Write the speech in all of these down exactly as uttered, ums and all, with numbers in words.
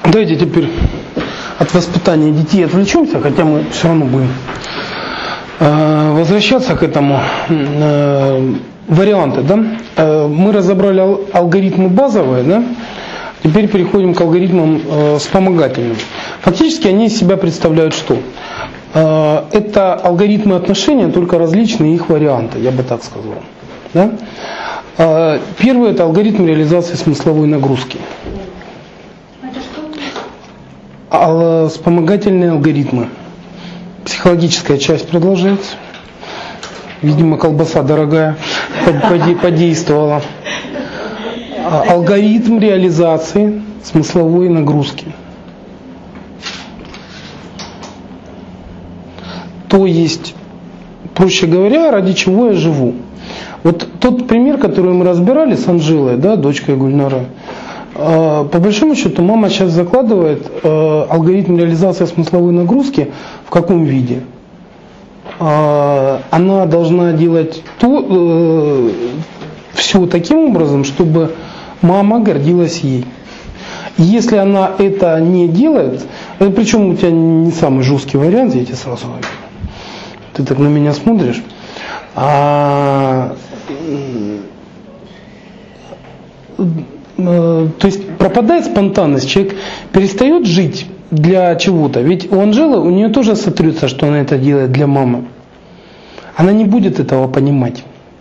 Давайте теперь от воспитания детей отвлечемся, хотя мы все равно будем э, возвращаться к этому. Э, варианты, да? Э, мы разобрали ал- алгоритмы базовые, да? Теперь переходим к алгоритмам э, вспомогательным. Фактически они из себя представляют что? Э, это алгоритмы отношения, только различные их варианты, я бы так сказал. Да? Э, первый – это алгоритм реализации смысловой нагрузки. А вспомогательные алгоритмы. Психологическая часть продолжается. Видимо, колбаса дорогая подействовала. Алгоритм реализации смысловой нагрузки. То есть, проще говоря, ради чего я живу. Вот тот пример, который мы разбирали с Анжелой, да, дочкой Гульнары, по большому счету мама сейчас закладывает алгоритм реализации смысловой нагрузки в каком виде? Она должна делать то, все таким образом, чтобы мама гордилась ей. Если она это не делает, причем у тебя не самый жесткий вариант, я тебе сразу говорю, ты так на меня смотришь, а, то есть пропадает спонтанность, человек перестает жить для чего-то. Ведь у Анжелы, у нее тоже сотрется, что она это делает для мамы. Она не будет этого понимать.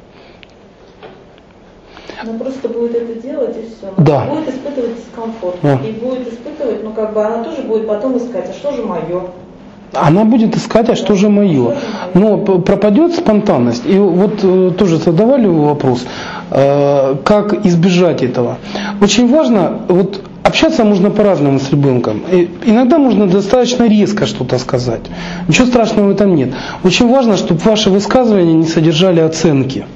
Она просто будет это делать и все. Да. Будет испытывать дискомфорт. Да. И будет испытывать, ну как бы она тоже будет потом искать, а что же мое? Она будет искать, а что же мое. Но пропадет спонтанность. И вот тоже задавали вопрос, как избежать этого. Очень важно, вот общаться можно по-разному с ребенком. И иногда можно достаточно резко что-то сказать. Ничего страшного в этом нет. Очень важно, чтобы ваши высказывания не содержали оценки.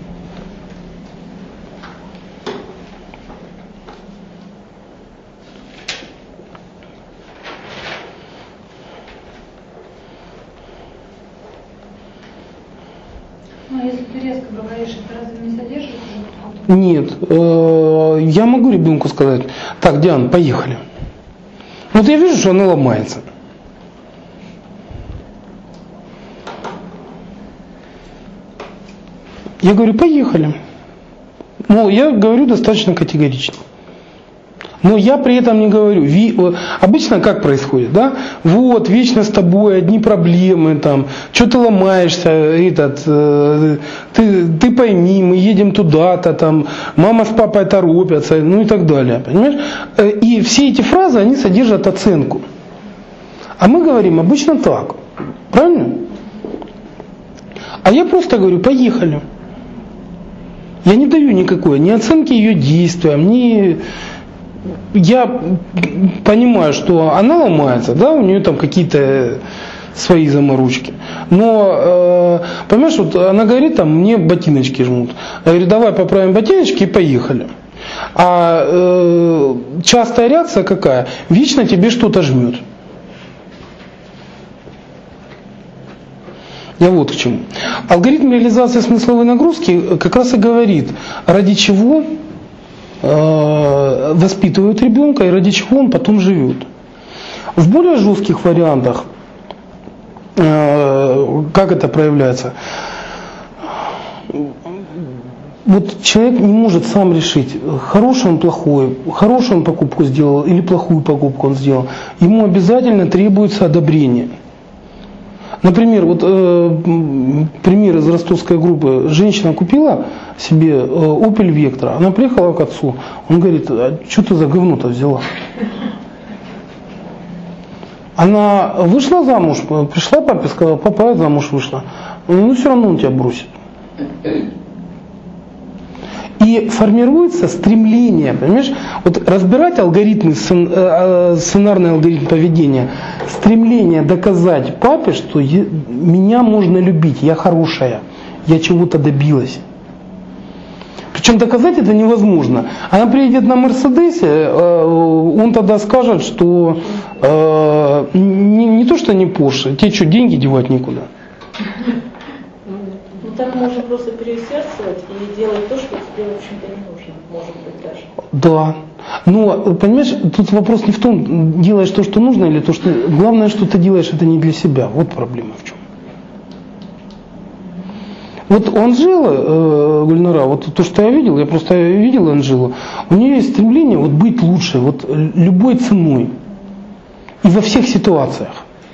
Ну, если ты резко говоришь, это разве не содержит? Нет. Э, я могу ребенку сказать: так, Диан, поехали. Вот я вижу, что она ломается. Я говорю: поехали. Ну, я говорю достаточно категорично. Но я при этом не говорю. Ви, обычно как происходит, да? Вот, вечно с тобой одни проблемы, там, что ты ломаешься, этот, э, ты, ты пойми, мы едем туда-то, там, мама с папой торопятся, ну и так далее, понимаешь? И все эти фразы, они содержат оценку. А мы говорим обычно так, правильно? А я просто говорю: поехали. Я не даю никакой, ни оценки ее действиям, ни... Я понимаю, что она ломается, да, у нее там какие-то свои заморочки. Но, э, понимаешь, вот она говорит, там, мне ботиночки жмут. Я говорю: давай поправим ботиночки и поехали. А э, частая реакция какая? Вечно тебе что-то жмет. Я вот к чему. Алгоритм реализации смысловой нагрузки как раз и говорит, ради чего э, воспитывают ребенка и ради чего он потом живет. В более жестких вариантах, э, как это проявляется? Вот человек не может сам решить, хороший он, плохой, хорошую он покупку сделал или плохую покупку он сделал. Ему обязательно требуется одобрение. Например, вот э, пример из ростовской группы. Женщина купила себе э, Opel Vectra. Она приехала к отцу. Он говорит: а что ты за говно-то взяла? Она вышла замуж, пришла папе, сказала: папа, я замуж вышла. Ну все равно он тебя бросит. И формируется стремление, понимаешь, вот разбирать алгоритмы, сценарный алгоритм поведения, стремление доказать папе, что я, меня можно любить, я хорошая, я чего-то добилась. Причем доказать это невозможно. Она приедет на Мерседесе, он тогда скажет, что э, не, не то, что не Порше, тебе что, деньги девать некуда. Так можно просто переусердствовать и делать то, что тебе, в общем-то, не нужно, может быть, даже. Да. Но, понимаешь, тут вопрос не в том, делаешь то, что нужно, или то, что... Главное, что ты делаешь, это не для себя. Вот проблема в чем. Вот у Анжелы, э, Гульнара, вот то, что я видел, я просто видел Анжелу, у нее есть стремление вот быть лучше, вот любой ценой. И во всех ситуациях.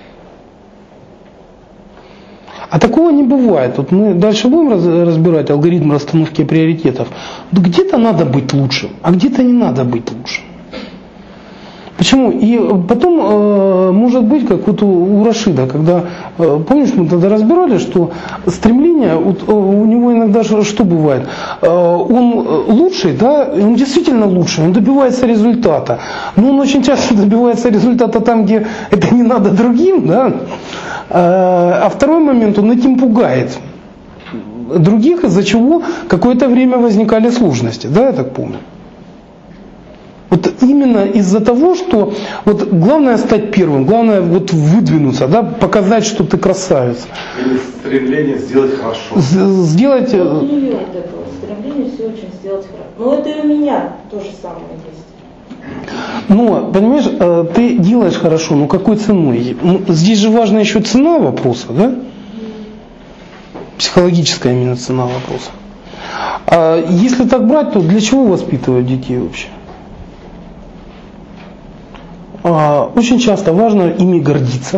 А такого не бывает. Вот мы дальше будем разбирать алгоритм расстановки приоритетов. Где-то надо быть лучшим, а где-то не надо быть лучшим. Почему? И потом э, может быть, как вот у, у Рашида, когда, э, помнишь, мы тогда разбирали, что стремление, вот, э, у него иногда что бывает? Э, он лучший, да, он действительно лучший, он добивается результата. Но он очень часто добивается результата там, где это не надо другим, да. Э, а второй момент, он этим пугает других, из-за чего какое-то время возникали сложности, да, я так помню. Вот именно из-за того, что вот главное стать первым, главное вот выдвинуться, да, показать, что ты красавец. Или стремление сделать хорошо. З- сделать... Вот у нее вот это вот стремление все очень сделать хорошо. Но это и у меня то же самое есть. Но, понимаешь, ты делаешь хорошо, но какой ценой? Здесь же важна еще цена вопроса, да? Психологическая именно цена вопроса. А если так брать, то для чего воспитывают детей вообще? Очень часто важно ими гордиться.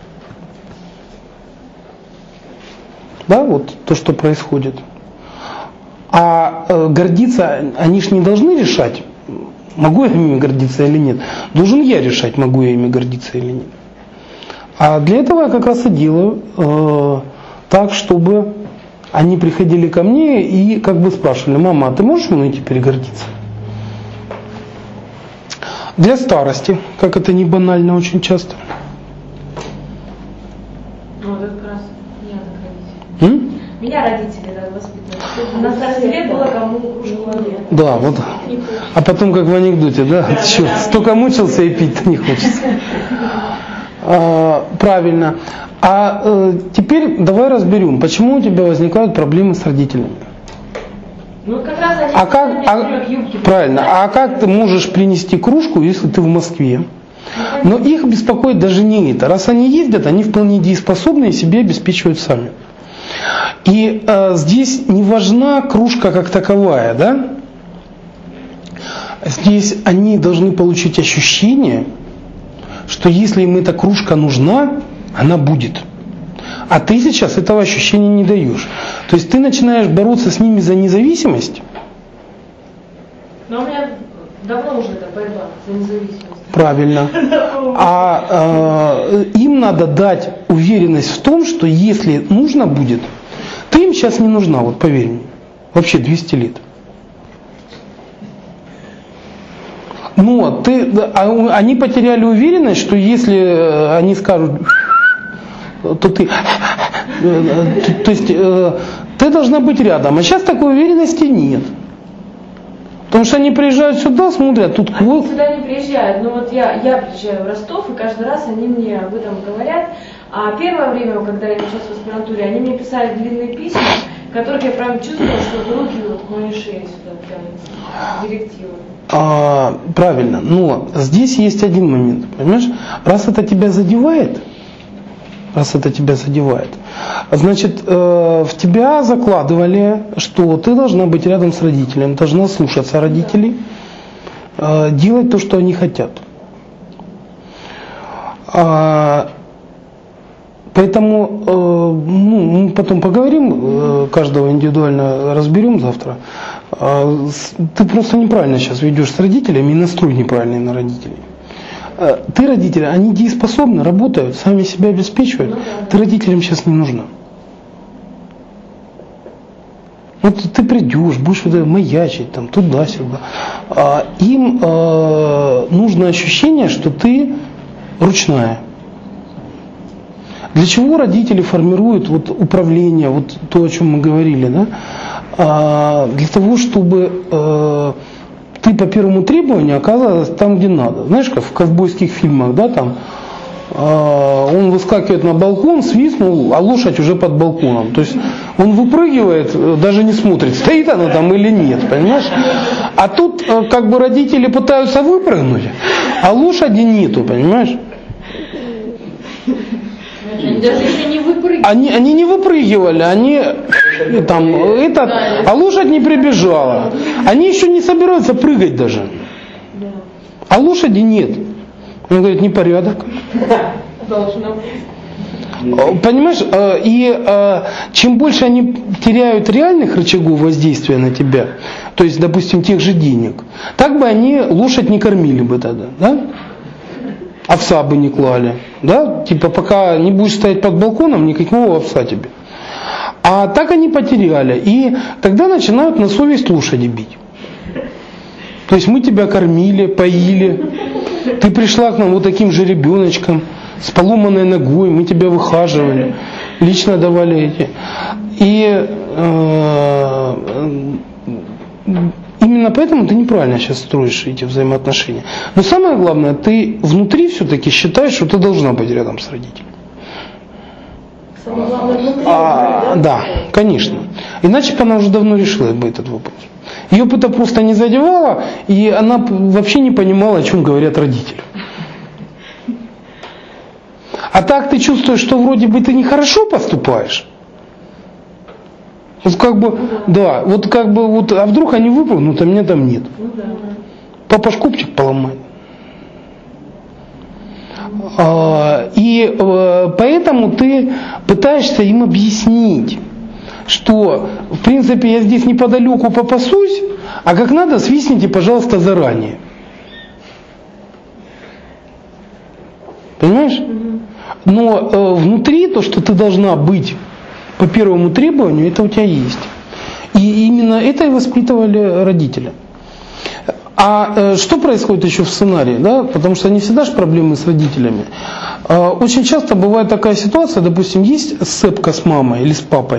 Да, вот то, что происходит. А э, гордиться, они же не должны решать, могу я ими гордиться или нет. Должен я решать, могу я ими гордиться или нет. А для этого я как раз и делаю э, так, чтобы они приходили ко мне и как бы спрашивали: мама, а ты можешь мной теперь гордиться? Для старости, как это не банально очень часто. Ну, это как раз меня так родители. М? Меня родители так воспитывали. На старости лет было кому кружку воды. Да, вот. А потом, как в анекдоте, да? Черт, столько мучился и пить-то не хочется. А, правильно. А э, теперь давай разберем, почему у тебя возникают проблемы с родителями. Ну, как раз они А как, а, юбки. правильно, а как ты можешь принести кружку, если ты в Москве? Но их беспокоит даже не это. Раз они ездят, они вполне дееспособны и себе обеспечивают сами. И э, здесь не важна кружка как таковая, да? Здесь они должны получить ощущение, что если им эта кружка нужна, она будет. А ты сейчас этого ощущения не даешь. То есть ты начинаешь бороться с ними за независимость. Но у меня давно уже эта борьба за независимость. Правильно. А э, им надо дать уверенность в том, что если нужно будет, ты им сейчас не нужна, вот поверь мне. Вообще двести лет. Но ты, а они потеряли уверенность, что если они скажут, то ты, то есть ты должна быть рядом. А сейчас такой уверенности нет. Потому что они приезжают сюда, смотрят, тут они сюда не приезжают. Но вот я, я приезжаю в Ростов, и каждый раз они мне об этом говорят. А первое время, когда я училась в аспирантуре, они мне писали длинные письма, в которых я прям чувствовала, что руки вот к моей шее сюда тянутся. Директивы. А, правильно, но здесь есть один момент, понимаешь? Раз это тебя задевает, раз это тебя задевает, значит, э, в тебя закладывали, что ты должна быть рядом с родителем, должна слушаться родителей, э, делать то, что они хотят. А, поэтому, э, ну, мы потом поговорим, э, каждого индивидуально разберем завтра. Ты просто неправильно сейчас ведешь с родителями и настрой неправильный на родителей. Ты родители, они дееспособны, работают, сами себя обеспечивают. Ну, да. Ты родителям сейчас не нужна. Вот ты придешь, будешь маячить там туда-сюда. Им э, нужно ощущение, что ты ручная. Для чего родители формируют вот управление, вот то, о чем мы говорили, да? Для того, чтобы э, ты по первому требованию оказалась там, где надо. Знаешь, как в ковбойских фильмах, да, там он выскакивает на балкон, свистнул, а лошадь уже под балконом. То есть он выпрыгивает, даже не смотрит, стоит она там или нет, понимаешь? А тут как бы родители пытаются выпрыгнуть, а лошади нету, понимаешь? Они даже еще не выпрыгивали. Они, они не выпрыгивали, они там, этот, а лошадь не прибежала. Они еще не собираются прыгать даже. А лошади нет. Он говорит, непорядок. Должно быть. Понимаешь, и чем больше они теряют реальных рычагов воздействия на тебя, то есть, допустим, тех же денег, так бы они лошадь не кормили бы тогда, да? Овса бы не клали, да? Типа пока не будешь стоять под балконом, никакого овса тебе. А так они потеряли, и тогда начинают на совесть лошади бить. То есть мы тебя кормили, поили, ты пришла к нам вот таким же ребеночком, с поломанной ногой, мы тебя выхаживали, лично давали эти. И э, именно поэтому ты неправильно сейчас строишь эти взаимоотношения. Но самое главное, ты внутри все-таки считаешь, что ты должна быть рядом с родителем. Самое главное внутри. А, да, конечно. Иначе бы она уже давно решила бы этот вопрос. Ее бы это просто не задевало, и она вообще не понимала, о чем говорят родители. А так ты чувствуешь, что вроде бы ты нехорошо поступаешь. Вот как бы, да, вот как бы, вот, а вдруг они выпрыгнут, а меня там нет. Папа шкопчик поломает. А, и а, поэтому ты пытаешься им объяснить, что, в принципе, я здесь неподалеку попасусь, а как надо, свистните, пожалуйста, заранее. Понимаешь? Но э, внутри то, что ты должна быть по первому требованию, это у тебя есть. И именно это и воспитывали родители. А э, что происходит еще в сценарии? Да? Потому что не всегда же проблемы с родителями. Э, очень часто бывает такая ситуация, допустим, есть сцепка с мамой или с папой.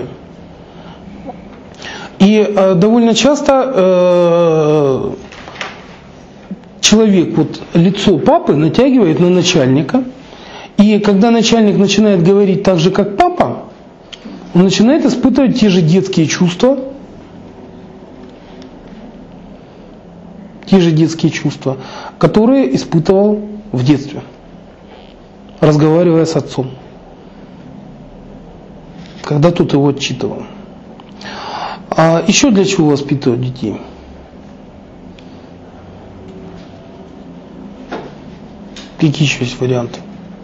И э, довольно часто э, человек вот лицо папы натягивает на начальника. И когда начальник начинает говорить так же, как папа, он начинает испытывать те же детские чувства, те же детские чувства, которые испытывал в детстве, разговаривая с отцом, когда тот его отчитывал. А еще для чего воспитывать детей? Какие еще есть варианты?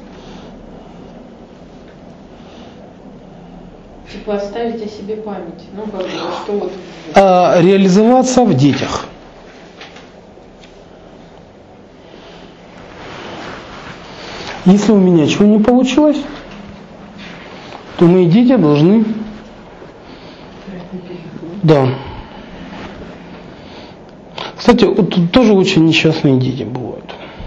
Типа оставить о себе память. Ну, как бы, что вот... А, реализоваться в детях. Если у меня чего не получилось, то мои дети должны... Да. Кстати, вот тут тоже очень несчастные дети бывают.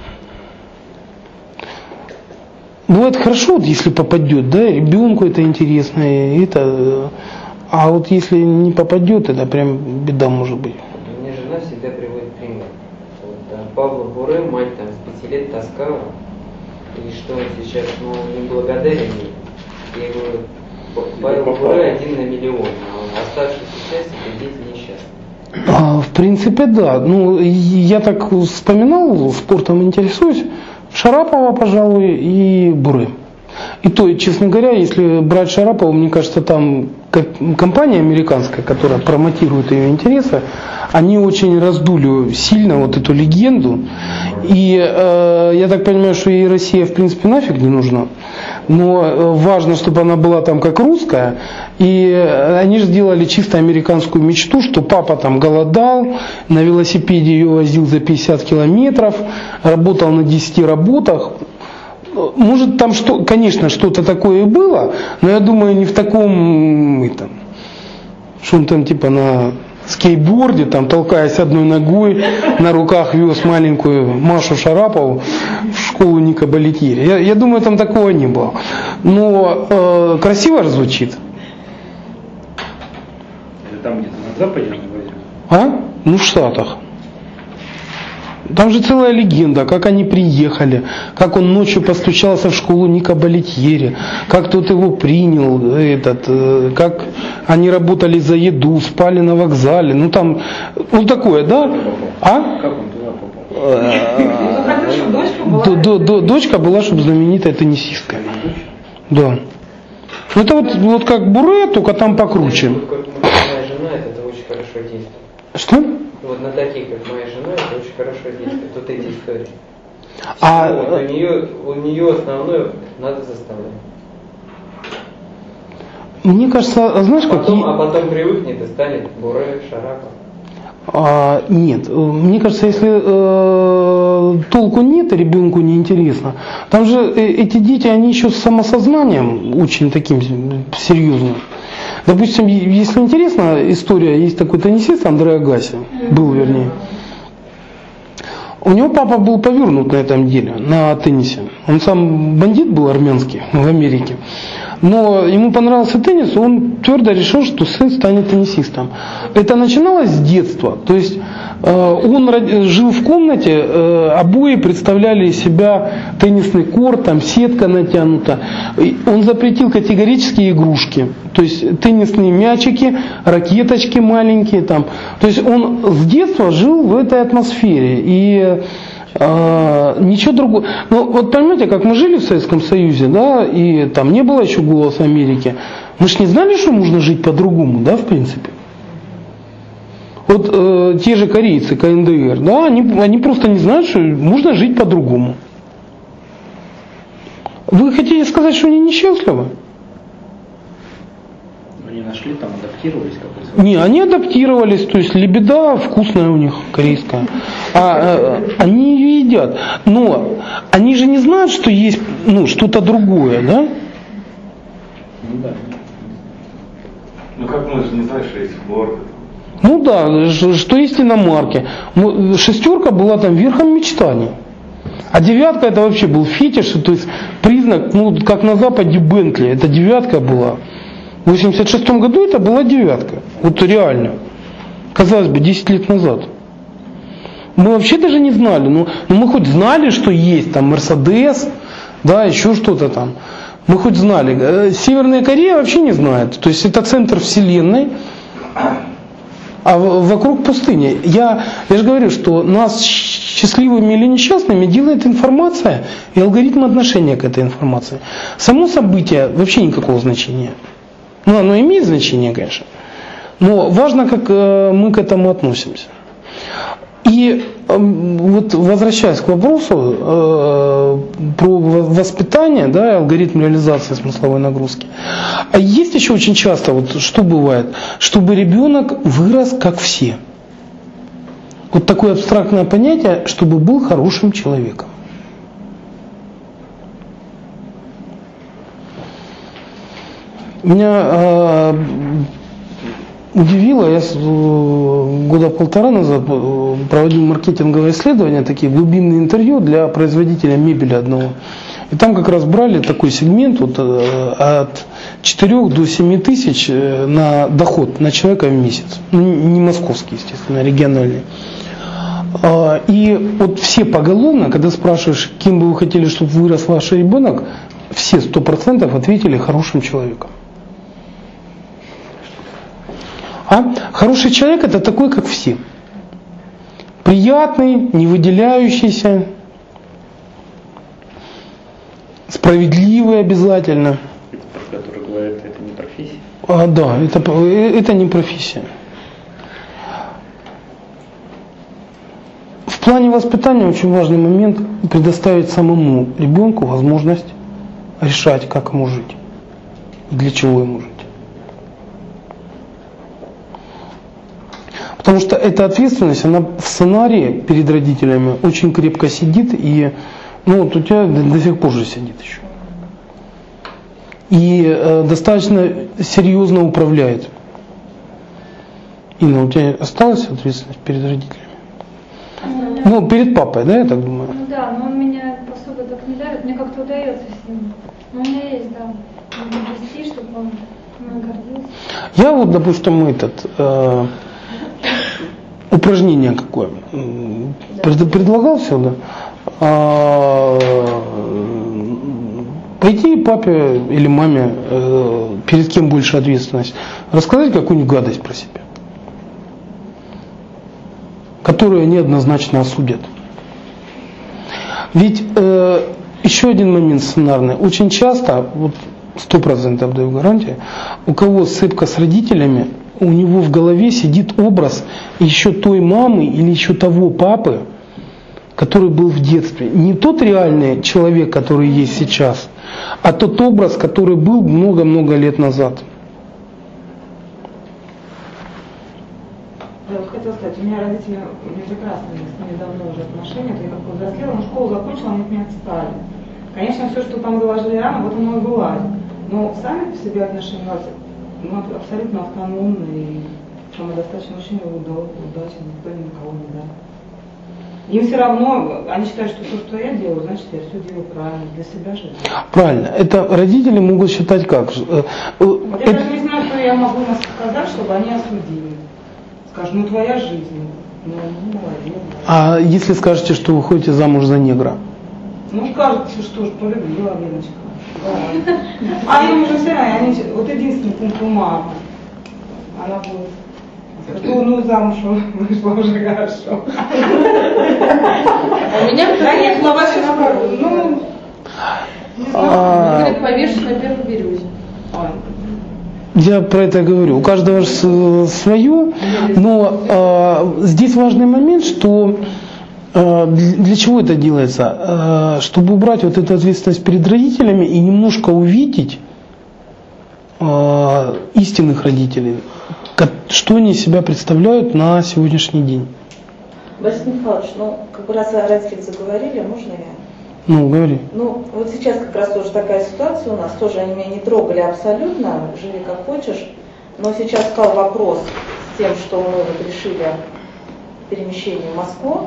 Бывает хорошо, вот если попадет, да, ребенку это интересно, это, а вот если не попадет, это прям беда может быть. Мне жена всегда приводит пример. Вот, там, Павла Буре, мать там с пяти лет таскала, и что он сейчас, ну, не благодарен ей. Я говорю, Павел Буре один на миллион, а оставшаяся часть это дети несчастные. А, в принципе, да. Ну, я так вспоминал, спортом интересуюсь. Шарапова, пожалуй, и Буре. И то, честно говоря, если брать Шарапова, мне кажется, там компания американская, которая промотирует ее интересы, они очень раздули сильно вот эту легенду. И э, я так понимаю, что ей Россия, в принципе, нафиг не нужна. Но важно, чтобы она была там как русская. И они же сделали чисто американскую мечту, что папа там голодал, на велосипеде ее возил за пятьдесят километров, работал на десяти работах. Может там, что, конечно, что-то такое и было, но я думаю, не в таком, это, что он там типа на скейтборде, там, толкаясь одной ногой, на руках вез маленькую Машу Шарапову в школу Ника Балетьери. Я, я думаю, там такого не было. Но э, красиво же звучит. Это там где-то на Западе, наверное? А? Ну, в Штатах. Там же целая легенда, как они приехали, как он ночью постучался в школу Ника Балетьери, как тот его принял, этот, как они работали за еду, спали на вокзале, ну там, ну такое, да? А? Как он туда Д- попал? д- Дочка была, чтобы знаменитая теннисистка. Да. Это вот, вот как Буре, только там покруче. Как моя жена, это очень хорошо действует. Что? Вот на таких, как моя жена, это очень хорошо действует. Вот эти истории. А, Вот, у нее, у нее основное надо заставлять. Мне кажется, знаешь, как... Потом, а потом привыкнет и станет Буре, Шарапов. А, нет, мне кажется, если э, толку нет и ребенку не интересно, там же э, эти дети, они еще с самосознанием очень таким серьезным. Допустим, если интересна история, есть такой теннисист Андре Агаси, был вернее. У него папа был повернут на этом деле, на теннисе. Он сам бандит был армянский в Америке. Но ему понравился теннис, он твердо решил, что сын станет теннисистом. Это начиналось с детства. То есть э, он жил в комнате, э, обои представляли из себя теннисный корт, там сетка натянута. И он запретил категорически игрушки. То есть теннисные мячики, ракеточки маленькие. Там. То есть он с детства жил в этой атмосфере. И А, ничего другого. Ну, вот поймете, как мы жили в Советском Союзе, да, и там не было еще «Голоса Америки», мы же не знали, что можно жить по-другому, да, в принципе. Вот э, те же корейцы, ка эн дэ эр, да, они, они просто не знают, что можно жить по-другому. Вы хотите сказать, что они несчастливы? Они нашли, там адаптировались как-то? Не, они адаптировались, то есть лебеда вкусная у них, корейская. А, э, они ее едят. Но они же не знают, что есть ну, что-то другое, да? Ну да. Ну как мы же не знаем, что есть хлор. Ну да, что есть иномарки. Шестерка была там верхом мечтаний. А девятка это вообще был фетиш, то есть признак, ну как на Западе Бентли, это девятка была. В восемьдесят шестом году это была девятка. Вот реально. Казалось бы, десять лет назад. Мы вообще даже не знали. Ну, ну мы хоть знали, что есть там Мерседес, да, еще что-то там. Мы хоть знали. Северная Корея вообще не знает. То есть это центр вселенной, а вокруг пустыня. Я, я же говорю, что нас счастливыми или несчастными делает информация и алгоритм отношения к этой информации. Само событие вообще никакого значения. Ну, оно имеет значение, конечно. Но важно, как э, мы к этому относимся. И э, вот возвращаясь к вопросу э, про воспитание, да, алгоритм реализации смысловой нагрузки. А есть еще очень часто, вот что бывает, чтобы ребенок вырос как все. Вот такое абстрактное понятие, чтобы был хорошим человеком. Меня э, удивило, я э, года полтора назад э, проводил маркетинговое исследование, такие глубинные интервью для производителя мебели одного. И там как раз брали такой сегмент вот, э, от четырёх до семи тысяч э, на доход на человека в месяц. Ну, не московский, естественно, а региональный. Э, и вот все поголовно, когда спрашиваешь, кем бы вы хотели, чтобы вырос ваш ребенок, все сто процентов ответили хорошим человеком. А? Хороший человек это такой, как все. Приятный, не выделяющийся, справедливый обязательно. Про который говорят, это не профессия. А, да, это, это не профессия. В плане воспитания очень важный момент предоставить самому ребенку возможность решать, как ему жить и для чего ему жить. Потому что эта ответственность, она в сценарии перед родителями очень крепко сидит, и ну, вот у тебя до сих пор же сидит еще. И э, достаточно серьезно управляет. Инна, у тебя осталась ответственность перед родителями? Да. Ну, перед папой, да, я так думаю? Ну да, но он меня особо так не давит, мне как-то удается с ним. Но у меня есть, да, вести, чтобы он мной гордился. Я вот, допустим, этот... Э, упражнение какое. Да. пред- предлагал все, да. А, пойти папе или маме, э, перед кем больше ответственность, рассказать какую-нибудь гадость про себя, которую они однозначно осудят. Ведь э, еще один момент сценарный. Очень часто, вот сто процентов даю гарантию, у кого сцепка с родителями, у него в голове сидит образ еще той мамы или еще того папы, который был в детстве. Не тот реальный человек, который есть сейчас, а тот образ, который был много-много лет назад. Я вот хотела сказать, у меня родители, у меня прекрасные с ними давно уже отношения, я как повзрослела, но школу закончила, они от меня отстали. Конечно, все, что там заложили рано, вот оно и бывает. Но сами по себе отношения у нас ну, абсолютно автономные, и самодостаточно очень удачно, никто ни на кого не дает. Им все равно, они считают, что то, что я делаю, значит, я все делаю правильно, для себя же. Правильно. Это родители могут считать как? Вот я даже не знаю, что я могу им сказать, чтобы они осудили. Скажут, ну твоя жизнь, ну, ну молодец. А если скажете, что вы ходите замуж за негра? Ну скажут, что ж, полюбила Леночка. Да. А они уже все равно, они, вот единственный пункт у мамы. Она будет. Что, ну, замуж вышла уже хорошо. У меня да нет, ну, вообще наоборот. Ну, не знаю. Говорит, повешусь на первой березе. Я про это говорю. У каждого же свое, но э, здесь важный момент, что э, для чего это делается? Э, чтобы убрать вот эту ответственность перед родителями и немножко увидеть э, истинных родителей, как, что они из себя представляют на сегодняшний день. Борис Михайлович, ну, как бы раз о родителях заговорили, можно я? Ну, говори. Ну, вот сейчас как раз тоже такая ситуация у нас, тоже они меня не трогали абсолютно, живи как хочешь, но сейчас стал вопрос с тем, что мы вот решили перемещение в Москву,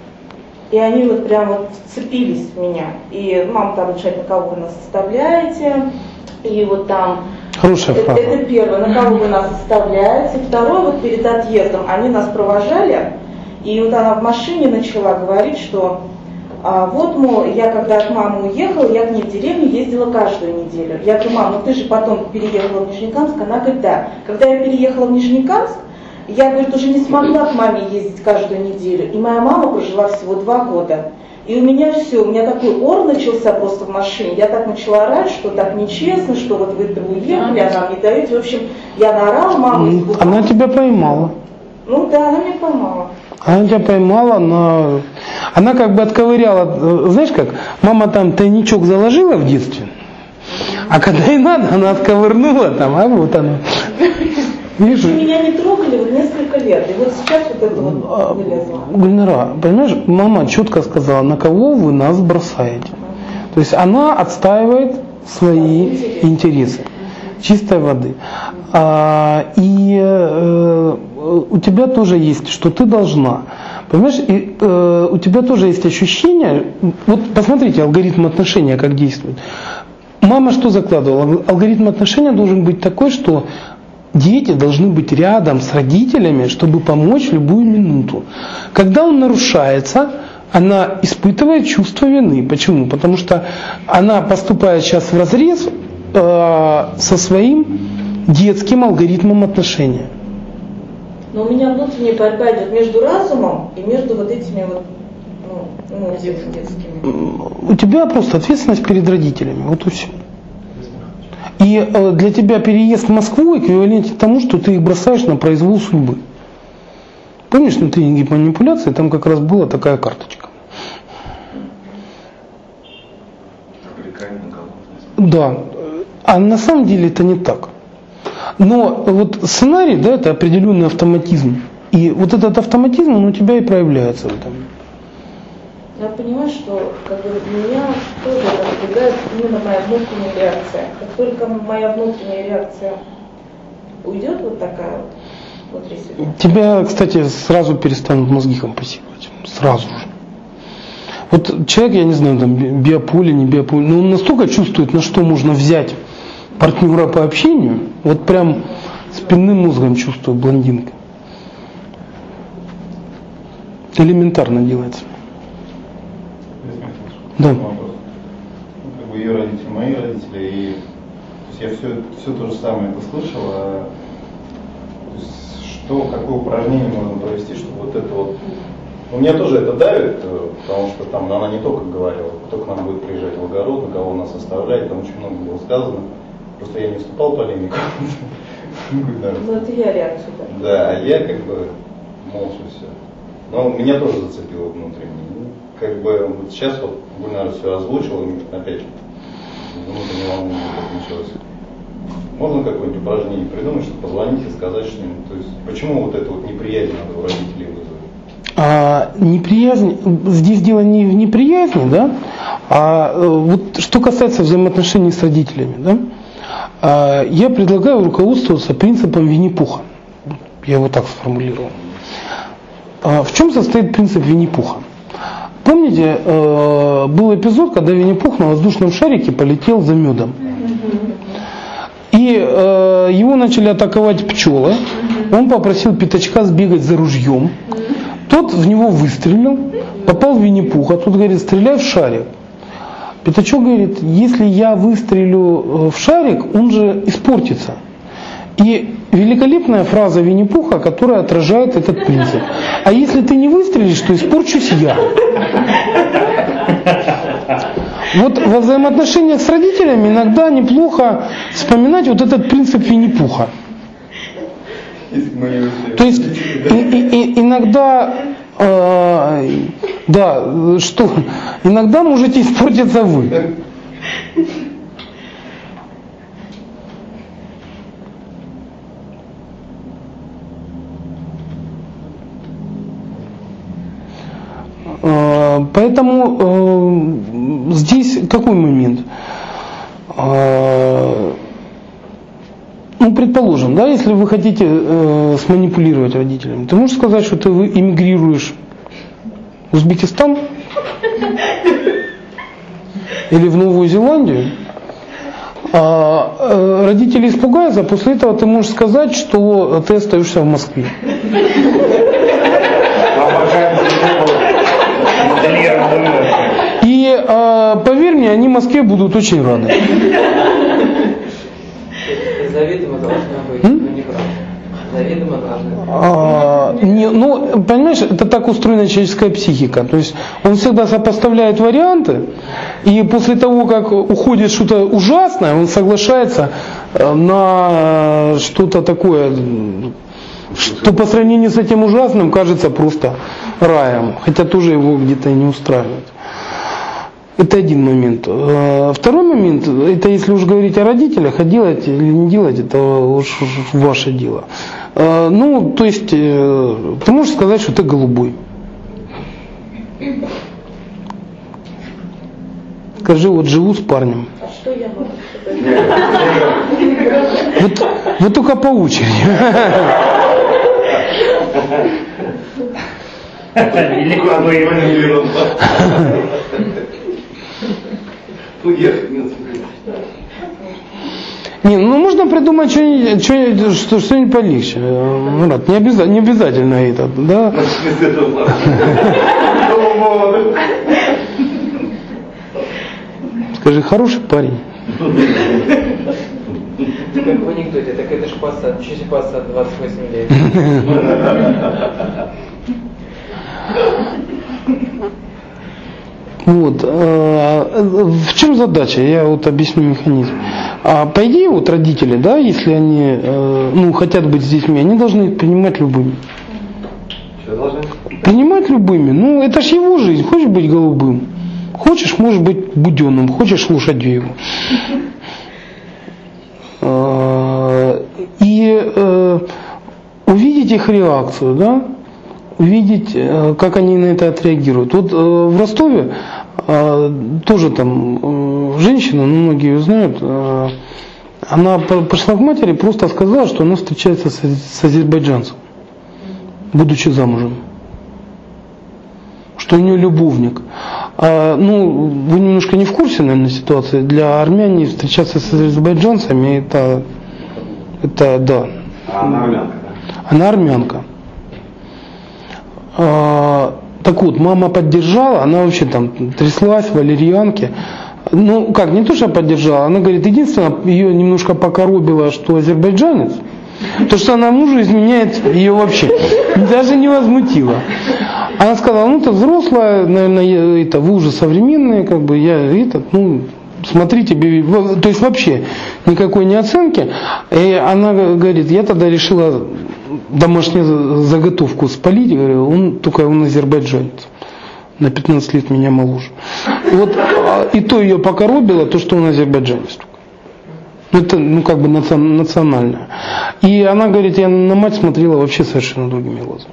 и они вот прям вот вцепились в меня, и мама там решает, на кого вы нас оставляете, и вот там... Хорошая это, фраза. это первое, на кого вы нас оставляете, второе, вот перед отъездом они нас провожали, и вот она в машине начала говорить, что... А вот, мол, я когда от мамы уехала, я к ней в деревню ездила каждую неделю. Я говорю, мам, ну ты же потом переехала в Нижнекамск. Она говорит, да. Когда я переехала в Нижнекамск, я, говорит, уже не смогла к маме ездить каждую неделю. И моя мама прожила всего два года. И у меня все, у меня такой ор начался просто в машине. Я так начала орать, что так нечестно, что вот вы-то уехали, а нам не даете. В общем, я наорала, мама испугалась. Она тебя поймала. Ну да, она меня поймала. Она тебя поймала, но она как бы отковыряла, знаешь как, мама там тайничок заложила в детстве, а когда ей надо, она отковырнула там, а вот она. Видишь? Меня не трогали вот несколько лет, и вот сейчас вот это вот вылезло. Гульнара, понимаешь, мама четко сказала, на кого вы нас бросаете. То есть она отстаивает свои интересы чистой воды. А, и э, у тебя тоже есть, что ты должна. Понимаешь, и, э, у тебя тоже есть ощущение, вот посмотрите, алгоритм отношения как действует. Мама что закладывала? Алгоритм отношения должен быть такой, что дети должны быть рядом с родителями, чтобы помочь в любую минуту. Когда он нарушается, она испытывает чувство вины. Почему? Потому что она поступает сейчас вразрез э, со своим детским алгоритмом отношения. Но у меня внутренняя борьба идет между разумом и между вот этими вот ну, ну, детскими. У тебя просто ответственность перед родителями. Вот и все. И э, для тебя переезд в Москву эквивалентен тому, что ты их бросаешь на произвол судьбы. Помнишь, на тренинге манипуляции там как раз была такая карточка. Да. А на самом деле это не так. Но вот сценарий, да, это определенный автоматизм. И вот этот автоматизм, он у тебя и проявляется в этом. Я понимаю, что как бы, меня тоже напрягает именно моя внутренняя реакция. Как только моя внутренняя реакция уйдет, вот такая вот внутри себя. Тебя, кстати, сразу перестанут мозги компрессировать. Сразу же. Вот человек, я не знаю, там биополе, не биополе, но он настолько чувствует, на что можно взять партнера по общению, вот прям спинным мозгом чувствую блондинка. Элементарно делается. Да. Вопрос. Ну, как бы ее родители, мои родители, и то есть я все, все то же самое это слышал, а то есть, что, какое упражнение можно провести, чтобы вот это вот. Ну, меня тоже это давит, потому что там она не только говорила, кто к нам будет приезжать в огород, на кого нас оставляет, там очень много было сказано. Просто я не вступал в полемику. Ну это я реакцию. Да, а я как бы молча все. Но меня тоже зацепило внутренне. Ну, как бы вот сейчас вот Гульнара все озвучила, опять внутренне волнение как началось. Можно какое-нибудь упражнение придумать, чтобы позвонить и сказать что-нибудь? То есть почему вот это вот неприязнь надо у родителей вызвать? А, неприязнь, здесь дело не в неприязни, да, а вот что касается взаимоотношений с родителями, да, а, я предлагаю руководствоваться принципом Винни-Пуха. Я его так сформулировал. А, в чем состоит принцип Винни-Пуха? Помните, э, был эпизод, когда Винни-Пух на воздушном шарике полетел за медом. И э, его начали атаковать пчелы. Он попросил пятачка сбегать за ружьем. Тот в него выстрелил, попал в Винни-Пуха. Тот говорит, стреляй в шарик. Пятачок говорит, если я выстрелю в шарик, он же испортится. И великолепная фраза Винни-Пуха, которая отражает этот принцип. А если ты не выстрелишь, то испорчусь я. Вот во взаимоотношениях с родителями иногда неплохо вспоминать вот этот принцип Винни-Пуха. То есть и, и, и иногда, э, да, что, иногда можете испортиться вы. Э, поэтому э, здесь какой момент? Э, Ну, предположим, да, если вы хотите э, сманипулировать родителями, ты можешь сказать, что ты эмигрируешь в Узбекистан или в Новую Зеландию, а э, родители испугаются, а после этого ты можешь сказать, что ты остаешься в Москве. И э, поверь мне, они в Москве будут очень рады. Заведомо должна быть, М? ну неправда. Заведомо должна быть. А, не, ну, понимаешь, это так устроена человеческая психика. То есть он всегда сопоставляет варианты, и после того, как уходит что-то ужасное, он соглашается на что-то такое, что по сравнению с этим ужасным кажется просто раем, хотя тоже его где-то и не устраивает. Это один момент. Второй момент, это если уж говорить о родителях, а делать или не делать, это уж ваше дело. Ну, то есть, ты можешь сказать, что ты голубой. Скажи, вот живу с парнем. А что я могу сказать? Вот, вот только по очереди. Не, ну можно придумать что-нибудь, что-нибудь, что, что-нибудь полегче. Мурат, не обязательно, не обязательно это, да? Скажи, хороший парень. Как в анекдоте, так это ж Passat, чуть Passat двадцать восемь лет. Вот. В чем задача? Я вот объясню механизм. А по идее, вот родители, да, если они ну, хотят быть с детьми, они должны их принимать любыми. Что должны? Принимать любыми. Ну, это ж его жизнь. Хочешь быть голубым? Хочешь, можешь быть буденным. Хочешь, лошадью его. И увидеть их реакцию, да? Увидеть, как они на это отреагируют. Вот в Ростове тоже там женщина, ну, многие ее знают, она пошла к матери, просто сказала, что она встречается с азербайджанцем, будучи замужем, что у нее любовник. А, ну, вы немножко не в курсе, наверное, ситуации. Для армяне встречаться с азербайджанцами, это, это да. А она армянка, да? Она армянка. А, Так вот, мама поддержала, она вообще там тряслась в валерьянке. Ну, как, не то, что поддержала, она говорит, единственное, ее немножко покоробило, что азербайджанец, то, что она мужу изменяет, ее вообще даже не возмутило. Она сказала, ну, ты взрослая, наверное, это, вы уже современные, как бы, я, этот, ну, смотрите, то есть вообще никакой не оценки. И она говорит, я тогда решила домашнюю заготовку спалить, говорю, он только он азербайджанец. На пятнадцать лет меня моложе. Вот, и то ее покоробило, то, что он азербайджанец. Это, ну, как бы национальное. И она говорит, я на мать смотрела вообще совершенно другими глазами.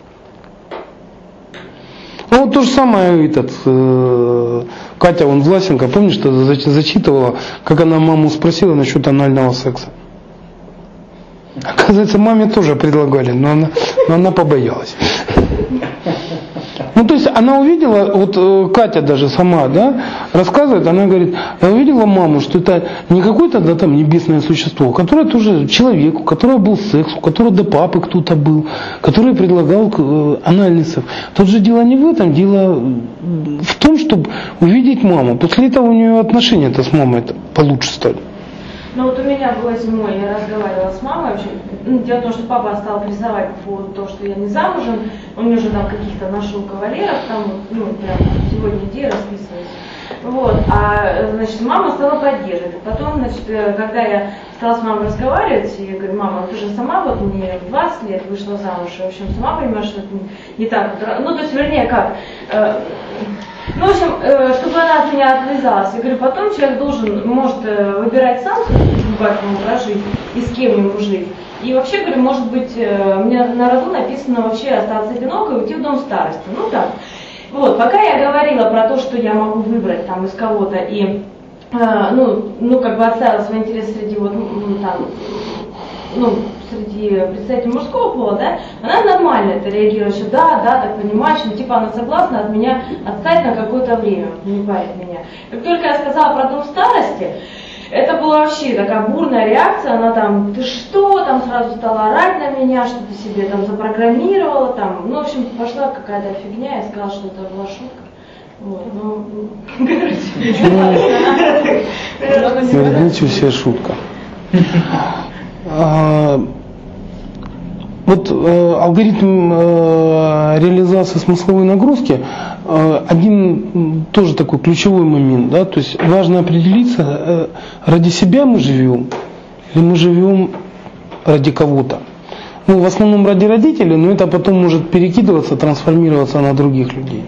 Ну, вот то же самое этот, э, Катя вон Власенко, помнишь, что зачитывала, как она маму спросила насчет анального секса. Оказывается, маме тоже предлагали, но она, но она побоялась. Ну, то есть она увидела, вот Катя даже сама, да, рассказывает, она говорит, я увидела маму, что это не какое-то, да, там, небесное существо, которое тоже человек, у которого был секс, у которого до папы кто-то был, который предлагал э, анальный секс. Тут же дело не в этом, дело в том, чтобы увидеть маму. После этого у нее отношения-то с мамой получше стали. Ну вот у меня было зимой, я разговаривала с мамой вообще. Дело в том, что папа стал рисовать по поводу того, что я не замужем. Он мне уже там каких-то нашел кавалеров, там, ну, прям сегодня иди расписывайся. Вот, а, значит, мама стала поддерживать. Потом, значит, когда я стала с мамой разговаривать, я говорю, мама, ты же сама вот мне в двадцать лет вышла замуж, и, в общем, сама понимаешь, что это не, не так. Ну, то есть, вернее, как... Э, Ну, в общем, э, чтобы она от меня отвязалась. Я говорю, потом человек должен, может, э, выбирать сам, как ему прожить и с кем ему жить. И вообще, говорю, может быть, э, у меня на роду написано вообще остаться одинокой и уйти в дом старости. Ну так. Вот, пока я говорила про то, что я могу выбрать там из кого-то и, э, ну, ну, как бы отставила свои интересы среди вот, ну, там, ну, среди представителей мужского пола, да, она нормально это реагирует, что да, да, так понимаешь, ну, типа она согласна от меня отстать на какое-то время, не парит меня. Как только я сказала про дом старости, это была вообще такая бурная реакция, она там, ты что, там сразу стала орать на меня, что ты себе там запрограммировала, там, ну, в общем, пошла какая-то фигня, я сказала, что это была шутка. Вот, ну, короче. Ничего себе шутка. Вот э, алгоритм э, реализации смысловой нагрузки э, один тоже такой ключевой момент, да, то есть важно определиться, э, ради себя мы живем или мы живем ради кого-то. Ну, в основном ради родителей, но это потом может перекидываться, трансформироваться на других людей.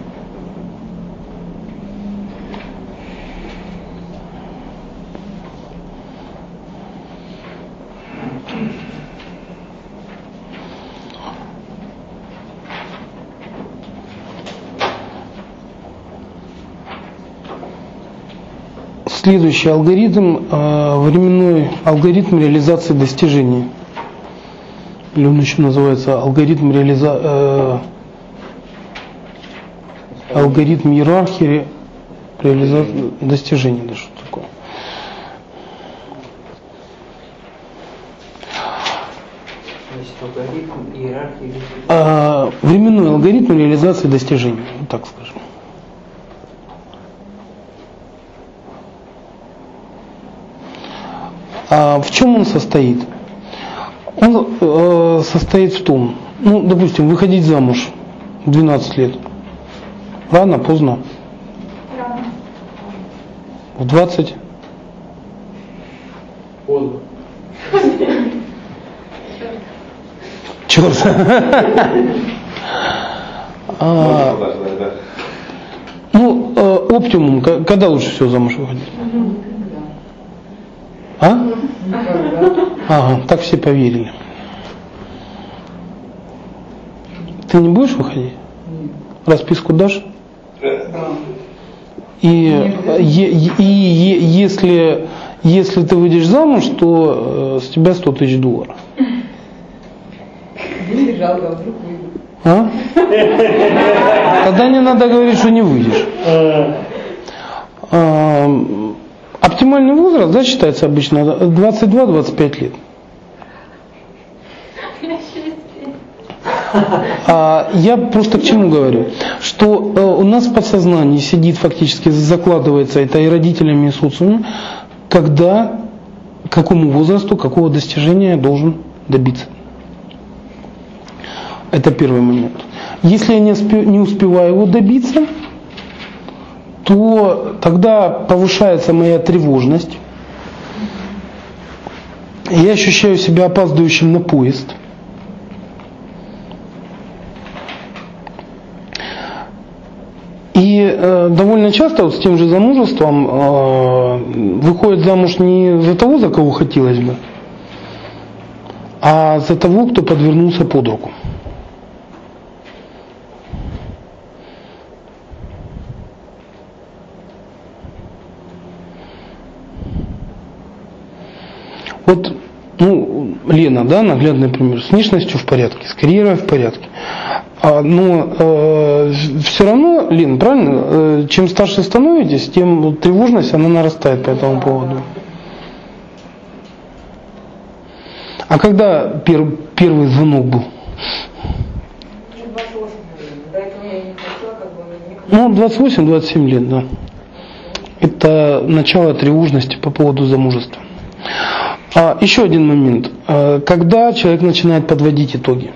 Следующий алгоритм, э, временной алгоритм реализации достижений. Или он еще называется алгоритм реализа... э, алгоритм иерархии реализации достижений. Да, что такое? Значит, алгоритм иерархии. Э, временной алгоритм реализации достижений, вот так скажем. А в чем он состоит? Он э, состоит в том, ну, допустим, выходить замуж в двенадцать лет. Рано, поздно? Рано. В двадцать? Поздно. Черт. А, ну, э, оптимум, к- когда лучше всего замуж выходить? А? Ага, так все поверили. Ты не будешь выходить? Расписку дашь? И, е- и, е- если, если ты выйдешь замуж, то э, с тебя сто тысяч долларов. Будет жалко, а вдруг выйду. А? Тогда не надо говорить, что не выйдешь. А, оптимальный возраст, да, считается обычно двадцать два - двадцать пять лет. А, я просто к чему говорю? что э, у нас в подсознании сидит фактически, закладывается это и родителями, и социумом, когда, к какому возрасту, какого достижения я должен добиться. Это первый момент. Если я не, успе, не успеваю его добиться, то тогда повышается моя тревожность. Я ощущаю себя опаздывающим на поезд. И э, довольно часто вот с тем же замужеством э, выходит замуж не за того, за кого хотелось бы, а за того, кто подвернулся под руку. Вот, ну, Лена, да, наглядный пример, с внешностью в порядке, с карьерой в порядке. А, но э, все равно, Лен, правильно, э, чем старше становитесь, тем тревожность, она нарастает по этому поводу. А когда пер, первый звонок был? Ну, двадцать восемь - двадцать семь лет, да. Это начало тревожности по поводу замужества. А, еще один момент. Когда человек начинает подводить итоги?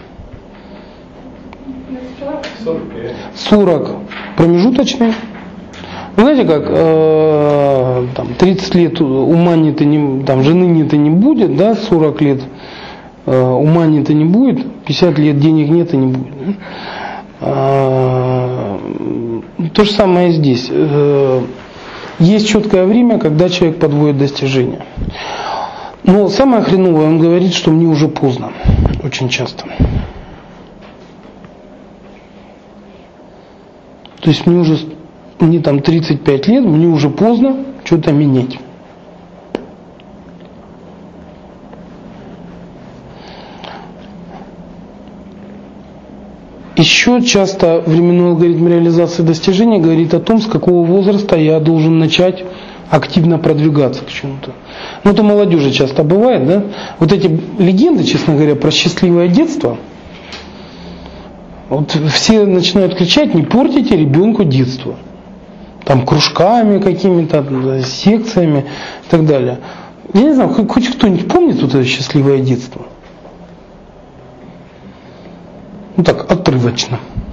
сорок промежуточный. Вы знаете как, э, там, тридцать лет ума нет и не, там, жены нет и не будет, да, сорок лет э, ума нет и не будет, пятьдесят лет денег нет и не будет. Да? А, то же самое и здесь. Э, есть четкое время, когда человек подводит достижения. Но самое хреновое, он говорит, что мне уже поздно. Очень часто. То есть мне уже, мне там тридцать пять лет, мне уже поздно что-то менять. Еще часто временной алгоритм реализации достижений говорит о том, с какого возраста я должен начать активно продвигаться к чему-то. Ну, это у молодежи часто бывает, да? Вот эти легенды, честно говоря, про счастливое детство, вот все начинают кричать: не портите ребенку детство. Там кружками какими-то, секциями и так далее. Я не знаю, хоть кто-нибудь помнит вот это счастливое детство? Ну так, отрывочно.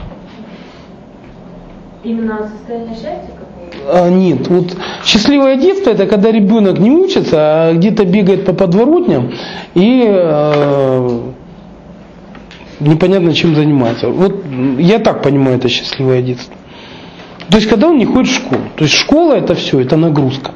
Именно состояние счастья? А, нет, вот счастливое детство — это когда ребенок не учится, а где-то бегает по подворотням и э, непонятно чем занимается. Вот я так понимаю это счастливое детство. То есть когда он не ходит в школу. То есть школа — это все, это нагрузка.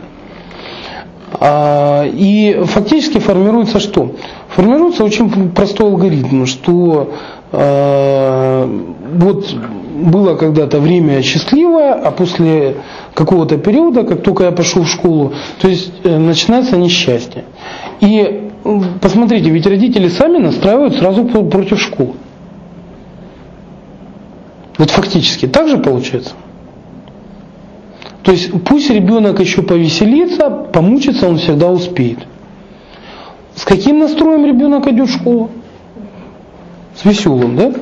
А, и фактически формируется что? Формируется очень простой алгоритм, что э, вот было когда-то время счастливое, а после какого-то периода, как только я пошел в школу, то есть э, начинается несчастье. И э, посмотрите, ведь родители сами настраивают сразу против школы. Вот фактически так же получается. То есть пусть ребенок еще повеселится, помучиться он всегда успеет. С каким настроем ребенок идет в школу? С веселым, да?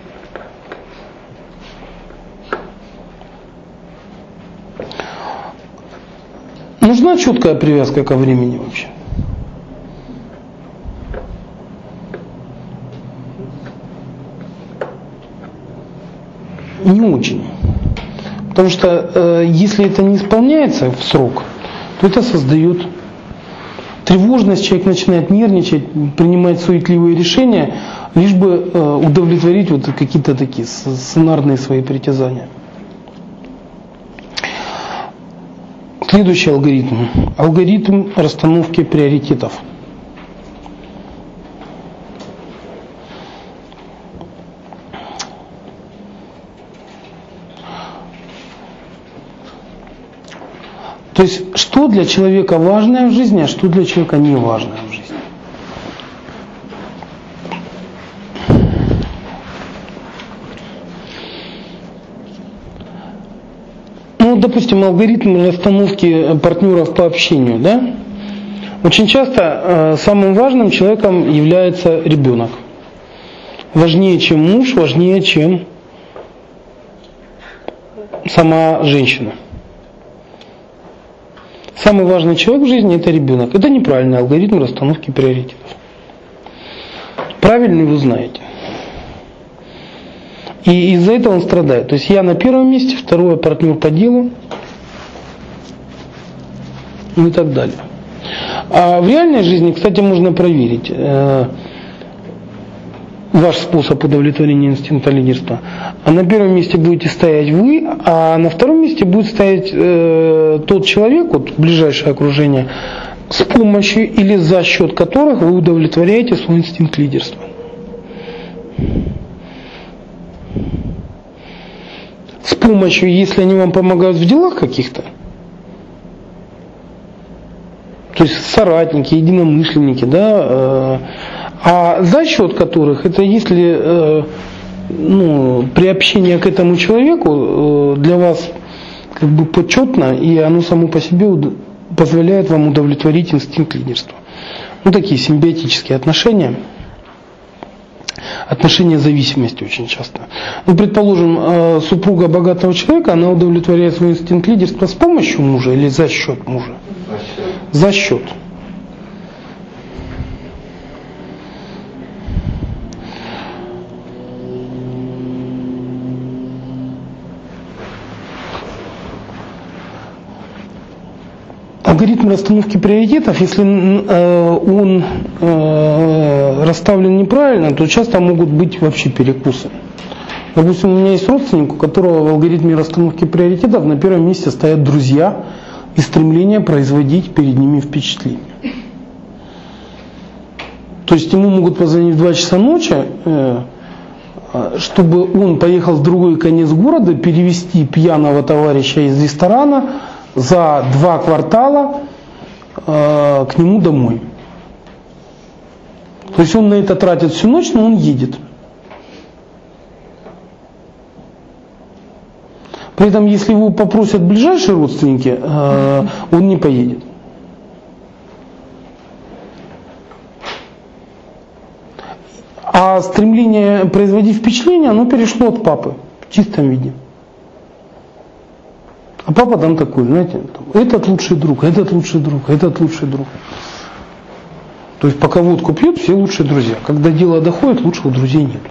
Нужна четкая привязка ко времени вообще? Не очень. Потому что э, если это не исполняется в срок, то это создает тревожность, человек начинает нервничать, принимать суетливые решения, лишь бы э, удовлетворить вот какие-то такие сценарные свои притязания. Следующий алгоритм. Алгоритм расстановки приоритетов. То есть, что для человека важное в жизни, а что для человека не важное в жизни. Ну, допустим, алгоритм расстановки партнеров по общению, да? Очень часто э, самым важным человеком является ребенок. Важнее, чем муж, важнее, чем сама женщина. Самый важный человек в жизни – это ребенок. Это неправильный алгоритм расстановки приоритетов. Правильный вы знаете. И из-за этого он страдает. То есть я на первом месте, второе – партнер по делу, ну и так далее. А в реальной жизни, кстати, можно проверить э, ваш способ удовлетворения инстинкта лидерства. А на первом месте будете стоять вы, а на втором месте будет стоять э, тот человек, вот ближайшее окружение, с помощью или за счет которых вы удовлетворяете свой инстинкт лидерства. С помощью, если они вам помогают в делах каких-то, то есть соратники, единомышленники, да, э, а за счет которых, это если э, ну, приобщение к этому человеку э, для вас как бы почетно, и оно само по себе уд- позволяет вам удовлетворить инстинкт лидерства. Ну, такие симбиотические отношения. Отношения зависимости очень часто. Ну, предположим, э, супруга богатого человека, она удовлетворяет свой инстинкт лидерства с помощью мужа или за счет мужа? За счет. Алгоритм расстановки приоритетов, если э, он э, расставлен неправильно, то часто могут быть вообще перекусы. Допустим, у меня есть родственник, у которого в алгоритме расстановки приоритетов на первом месте стоят друзья и стремление производить перед ними впечатление. То есть ему могут позвонить в два часа ночи, э, чтобы он поехал в другой конец города, перевести пьяного товарища из ресторана за два квартала э, к нему домой. То есть он на это тратит всю ночь, но он едет. При этом, если его попросят ближайшие родственники, э, он не поедет. А стремление производить впечатление, оно перешло от папы в чистом виде. А папа там такой, знаете, там, этот лучший друг, этот лучший друг, этот лучший друг. То есть пока водку пьют, все лучшие друзья. Когда дело доходит, лучших друзей нет.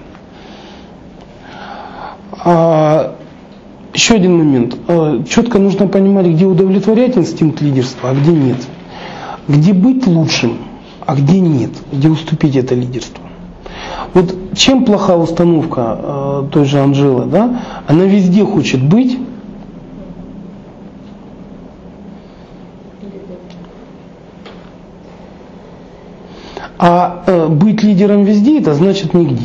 А, еще один момент. А, четко нужно понимать, где удовлетворять инстинкт лидерства, а где нет. Где быть лучшим, а где нет. Где уступить это лидерство. Вот чем плоха установка э, той же Анжелы, да? Она везде хочет быть, а э, быть лидером везде, это значит нигде.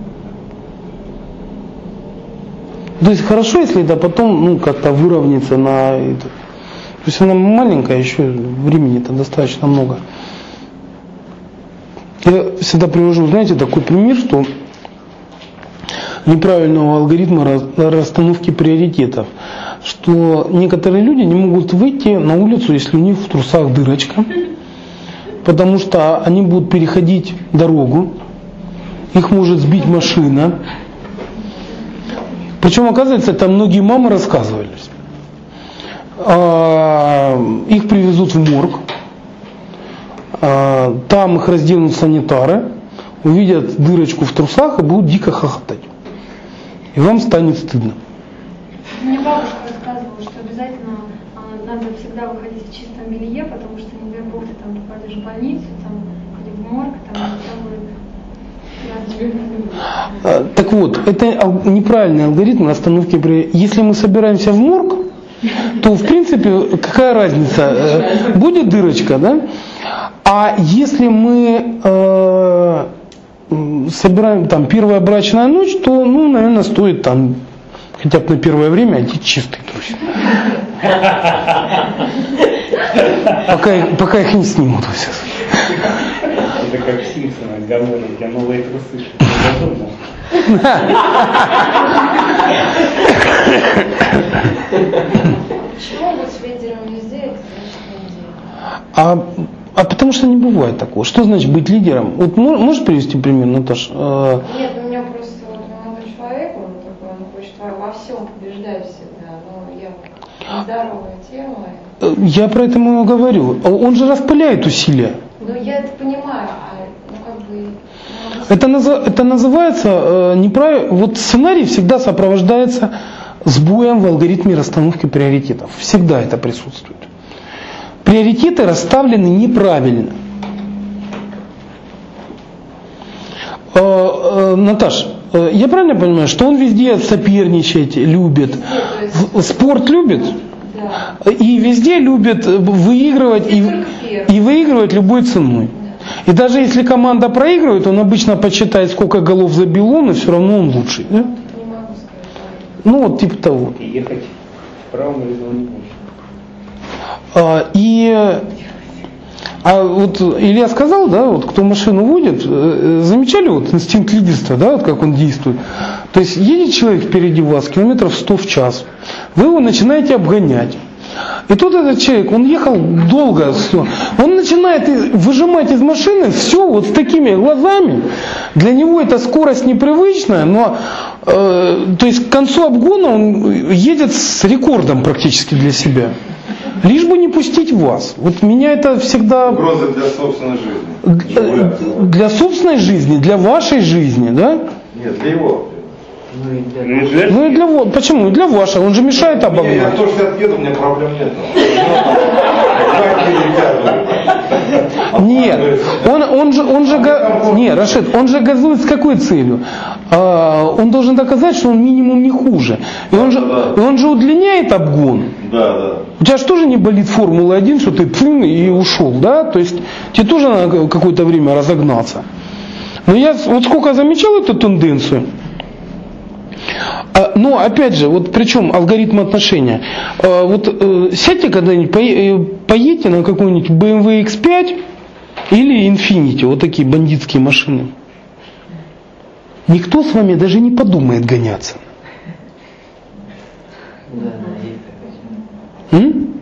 То есть хорошо, если это потом ну, как-то выровняется на это. То есть она маленькая, еще времени-то достаточно много. Я всегда привожу, знаете, такой пример, что неправильного алгоритма расстановки приоритетов, что некоторые люди не могут выйти на улицу, если у них в трусах дырочка, потому что они будут переходить дорогу, их может сбить машина. Причем, оказывается, это многие мамы рассказывались. Их привезут в морг. Там их разденут санитары, увидят дырочку в трусах и будут дико хохотать. И вам станет стыдно. Мне бабушка рассказывала, что обязательно надо всегда выходить в чистом белье, потому что, не дай бог, ты там попадешь в больницу, там, или в морг, там, будет... Так вот, это неправильный алгоритм расстановки приоритетов. Если мы собираемся в морг, то, в принципе, какая разница? Будет дырочка, да? А если мы э, собираем там первая брачная ночь, то, ну, наверное, стоит там хотя бы на первое время одеть чистый трусик. Пока, пока их не снимут. Это как в Симпсонах, Гомер, где новые трусы, что Почему быть лидером везде, это значит нигде? А А потому что не бывает такого. Что значит быть лидером? Вот можешь привести пример, Наташа? Нет, у меня просто вот молодой человек, он такой, он хочет во всем побеждать всегда. Но нездоровое тело. Я про это ему говорю. Он же распыляет усилия. Ну, я это понимаю, а ну как бы... Это, наз- это называется э, неправильно. Вот сценарий всегда сопровождается сбоем в алгоритме расстановки приоритетов. Всегда это присутствует. Приоритеты расставлены неправильно. Э, э, Наташ, э, я правильно понимаю, что он везде соперничать любит, в- спорт любит? Да. И везде любит выигрывать и, и выигрывать любой ценой. И даже если команда проигрывает, он обычно подсчитает, сколько голов забил он, и все равно он лучший. Да? Не могу сказать. Ну вот типа того. И ехать в правом ряду не можно. А, и а вот Илья сказал, да, вот кто машину водит, э, замечали вот инстинкт лидерства, да, вот как он действует. То есть едет человек впереди вас километров сто в час, вы его начинаете обгонять. И тут этот человек, он ехал долго, он начинает выжимать из машины все вот с такими глазами. Для него эта скорость непривычная, но э, то есть к концу обгона он едет с рекордом практически для себя. Лишь бы не пустить вас. Вот меня это всегда... Угроза для собственной жизни. Для, для собственной жизни, для вашей жизни, да? Нет, для его. Ну и для... Ну и для вас. Почему? И для вашей. Он же мешает Я, я обогнать. тоже отъеду, у меня проблем нет. Нет, он, он же, он же, га- не, Рашид, он же газует с какой целью? А, он должен доказать, что он минимум не хуже. И он же, и он же удлиняет обгон. Да, да. У тебя же тоже не болит Формула один, что ты пфын и ушел, да? То есть тебе тоже надо какое-то время разогнаться. Но я вот сколько замечал эту тенденцию. А, но опять же, вот причем алгоритм отношения. А, вот э, сядьте когда-нибудь, пое- поедьте на какой-нибудь бэ эм вэ икс пять или Infiniti, вот такие бандитские машины. Никто с вами даже не подумает гоняться. Да, да, есть такое. М?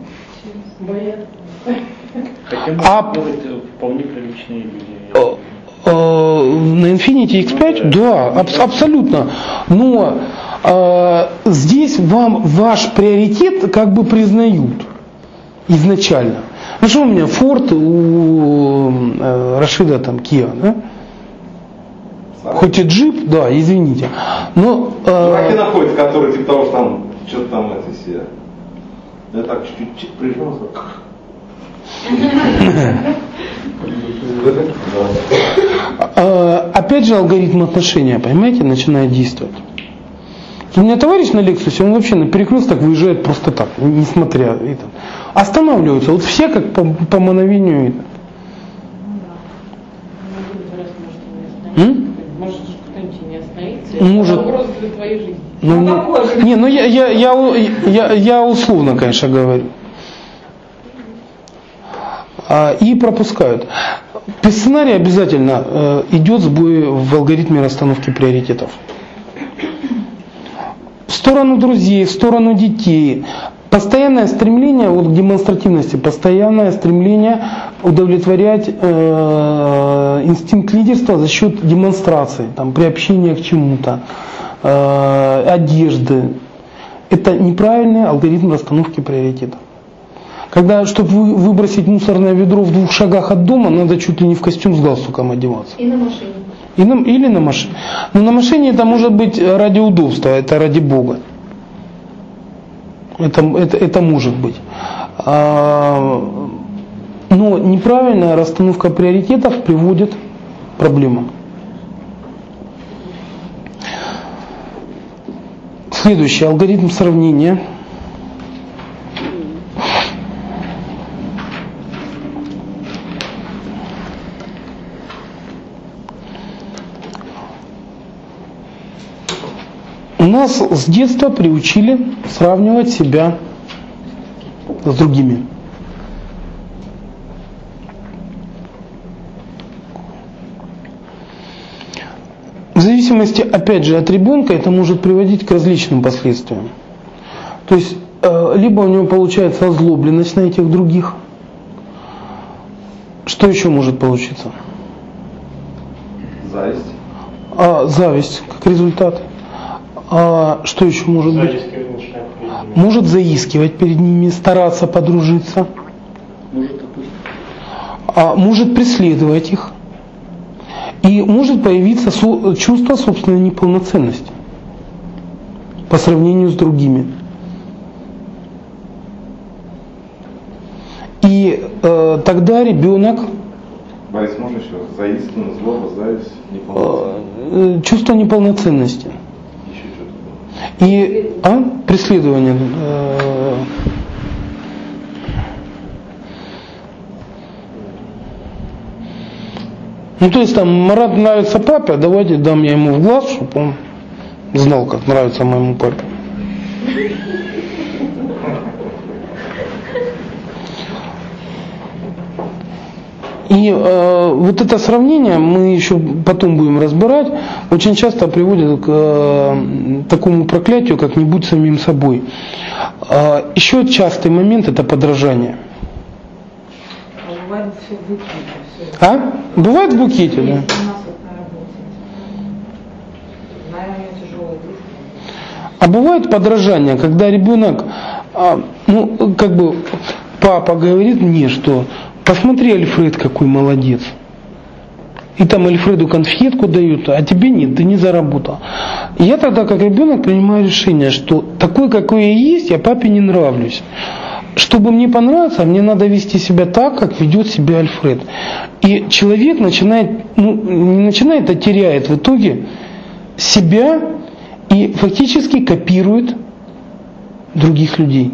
Хотя можно А- делать вполне приличные люди. Э, э, На Infiniti икс пять, да, аб- абсолютно. Но э, здесь вам ваш приоритет как бы признают изначально. Ну что у меня Ford, у э, Рашида там Kia, да? Хоть и джип, да, извините. Но Чуваки э, находятся, которые типа того, что там что-то там это все. Я так чуть-чуть прижался. э, опять же алгоритм отношения, понимаете, начинает действовать. У меня товарищ на Лексусе, он вообще на перекресток выезжает просто так, несмотря это. Останавливаются, вот все как по, по мановению. М? Может, кто-нибудь не остановится? Может. Это угроза для твоей жизни. Ну, Ну, ну, какой? не, ну я, я, я, я, я условно, конечно, говорю. А, и пропускают. По сценарию обязательно э, идет сбой в алгоритме расстановки приоритетов. В сторону друзей, в сторону детей. Постоянное стремление вот, к демонстративности, постоянное стремление удовлетворять э, инстинкт лидерства за счет демонстрации, там, приобщения к чему-то, э, одежды. Это неправильный алгоритм расстановки приоритетов. Когда, чтобы вы, выбросить мусорное ведро в двух шагах от дома, надо чуть ли не в костюм с галстуком одеваться. И на машине. И на, или на машине. Но на машине это может быть ради удобства, это ради Бога. Это, это, это может быть. А, но неправильная расстановка приоритетов приводит к проблемам. Следующий алгоритм сравнения. Нас с детства приучили сравнивать себя с другими. В зависимости, опять же, от ребенка это может приводить к различным последствиям. То есть, э, либо у него получается озлобленность на этих других. Что еще может получиться? Зависть. А, зависть как результат. А что еще может быть? Зависть к рыночной может заискивать перед ними, стараться подружиться, Может опустить. а может преследовать их, и может появиться со- чувство собственной неполноценности по сравнению с другими. И э, тогда ребенок Борис, можно еще? Заискивание, злоба, зависть, неполноценность. э, чувство неполноценности. Еще что-то. И а? преследование. Э, ну то есть там Марат нравится папе, а давайте дам я ему в глаз, чтобы он знал, как нравится моему папе. И э, вот это сравнение мы еще потом будем разбирать, очень часто приводит к э, такому проклятию, как не будь самим собой. Э, еще частый момент — это подражание. А бывает все в букете. Все. А? Бывает в букете, да? У нас вот на работе. Наверное, тяжелая дружба. А бывает подражание, когда ребенок, а, ну, как бы папа говорит мне, что посмотри, Альфред, какой молодец. И там Альфреду конфетку дают, а тебе нет, ты не заработал. И я тогда, как ребенок, принимаю решение, что такой, какой я есть, я папе не нравлюсь. Чтобы мне понравиться, мне надо вести себя так, как ведет себя Альфред. И человек начинает, ну, не начинает, а теряет в итоге себя и фактически копирует других людей.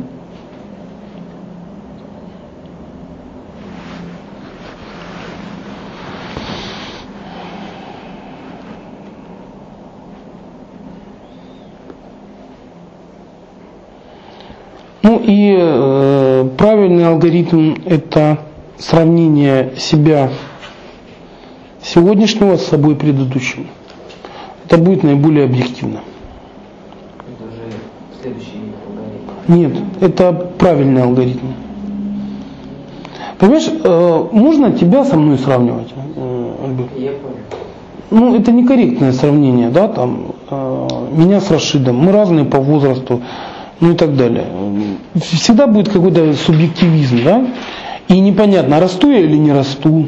Ну и э, правильный алгоритм — это сравнение себя сегодняшнего с собой предыдущим. Это будет наиболее объективно. Это уже следующий алгоритм. Нет, это правильный алгоритм. Понимаешь, э, можно тебя со мной сравнивать, э, Альберт? Я понял. Ну, это некорректное сравнение, да, там, э, меня с Рашидом, мы разные по возрасту, ну и так далее. Всегда будет какой-то субъективизм, да, и непонятно, расту я или не расту.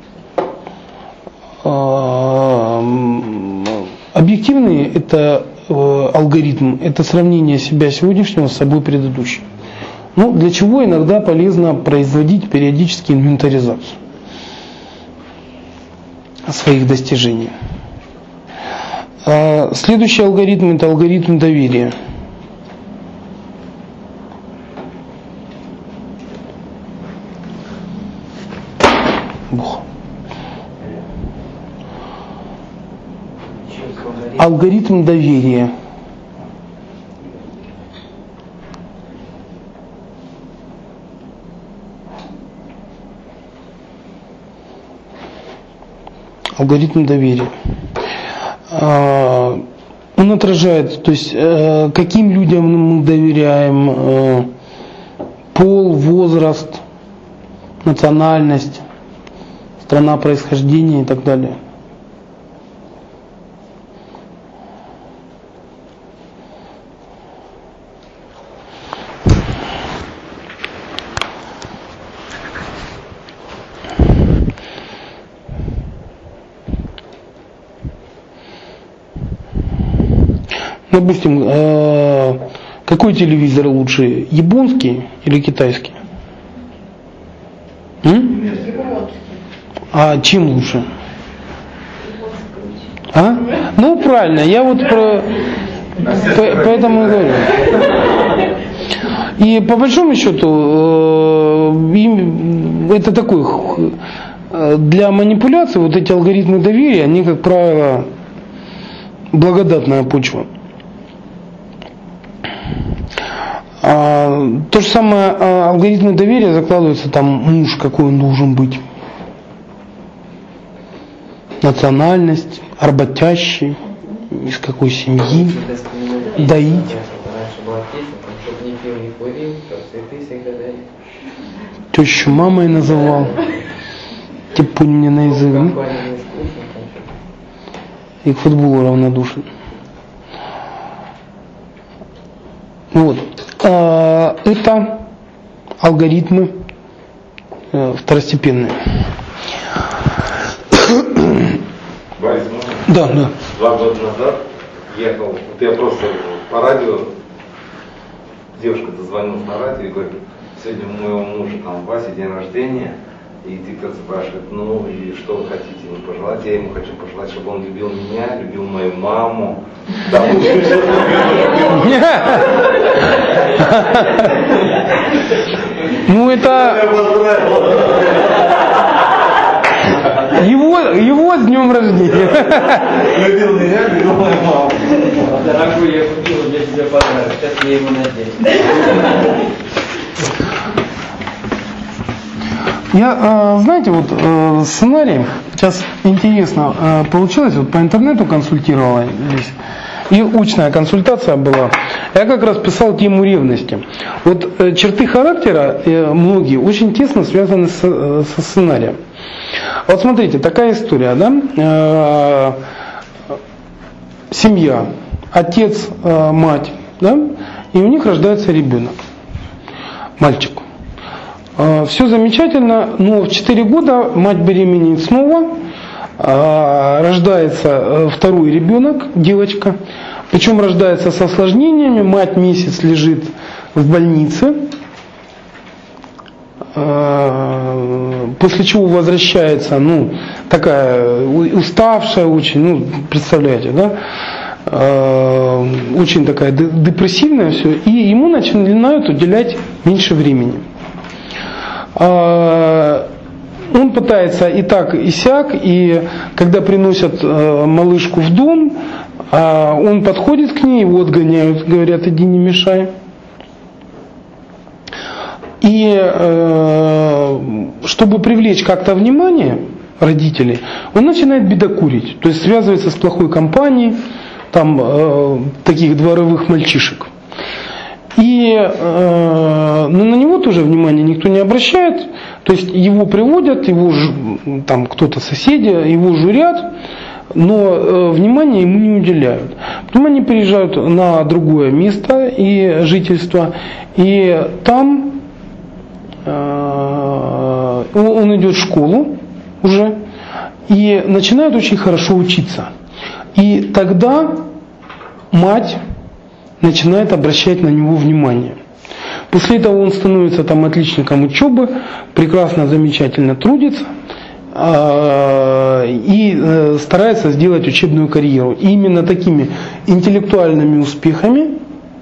Объективный это э, алгоритм, это сравнение себя сегодняшнего с собой предыдущим. Ну, для чего иногда полезно производить периодически инвентаризацию своих достижений. А следующий алгоритм — это алгоритм доверия. Бог. Алгоритм доверия. Алгоритм доверия. Он отражает, то есть каким людям мы доверяем, пол, возраст, национальность, страна происхождения и так далее. Допустим, э, какой телевизор лучше, японский или китайский? М? А чем лучше? А? Ну правильно, я вот про, по, поэтому говорю. И по большому счету, э, им, это такой, э, для манипуляции вот эти алгоритмы доверия, они, как правило, благодатная почва. А, то же самое, а, алгоритмы доверия закладываются, там муж, какой он должен быть, национальность, работящий, из какой семьи, доить. Раньше была песня, там, чтоб не пил, не курил, как цветы всегда дали. Тещу мамой называл, типун мне на язык, ну, и к футболу равнодушен. Вот. э, это алгоритмы э, второстепенные. Борис, можно? Да, да. Два года назад ехал, вот я просто по радио, девушка дозвонилась на радио и говорит, сегодня у моего мужа там Вася день рождения, и диктор спрашивает, ну и что вы хотите ему пожелать? Я ему хочу пожелать, чтобы он любил меня, любил мою маму. Ну это его, его с днем рождения. Любил меня, любил мою маму. Дорогой, я купил для тебя подарок, сейчас я его надену. Я, знаете, вот сценарий, сейчас интересно получилось, вот по интернету консультировала здесь, и очная консультация была. Я как раз писал тему ревности. Вот черты характера многие очень тесно связаны со, со сценарием. Вот смотрите, такая история, да? Семья, отец, мать, да? И у них рождается ребенок, мальчик. Все замечательно, но в четыре года мать беременеет снова, рождается второй ребенок, девочка, причем рождается с осложнениями, мать месяц лежит в больнице, после чего возвращается, ну, такая уставшая очень, ну, представляете, да, очень такая депрессивная все, и ему начинают уделять меньше времени. Он пытается и так, и сяк, и когда приносят малышку в дом, он подходит к ней, его отгоняют, говорят, иди не мешай. И чтобы привлечь как-то внимание родителей, он начинает бедокурить, то есть связывается с плохой компанией, там таких дворовых мальчишек. И э, но на него тоже внимания никто не обращает, то есть его приводят, его там кто-то соседи, его журят, но э, внимания ему не уделяют. Потом они приезжают на другое место и жительство, и там э, он идет в школу уже и начинает очень хорошо учиться. И тогда мать начинает обращать на него внимание. После этого он становится там отличником учебы, прекрасно, замечательно трудится и старается сделать учебную карьеру. И именно такими интеллектуальными успехами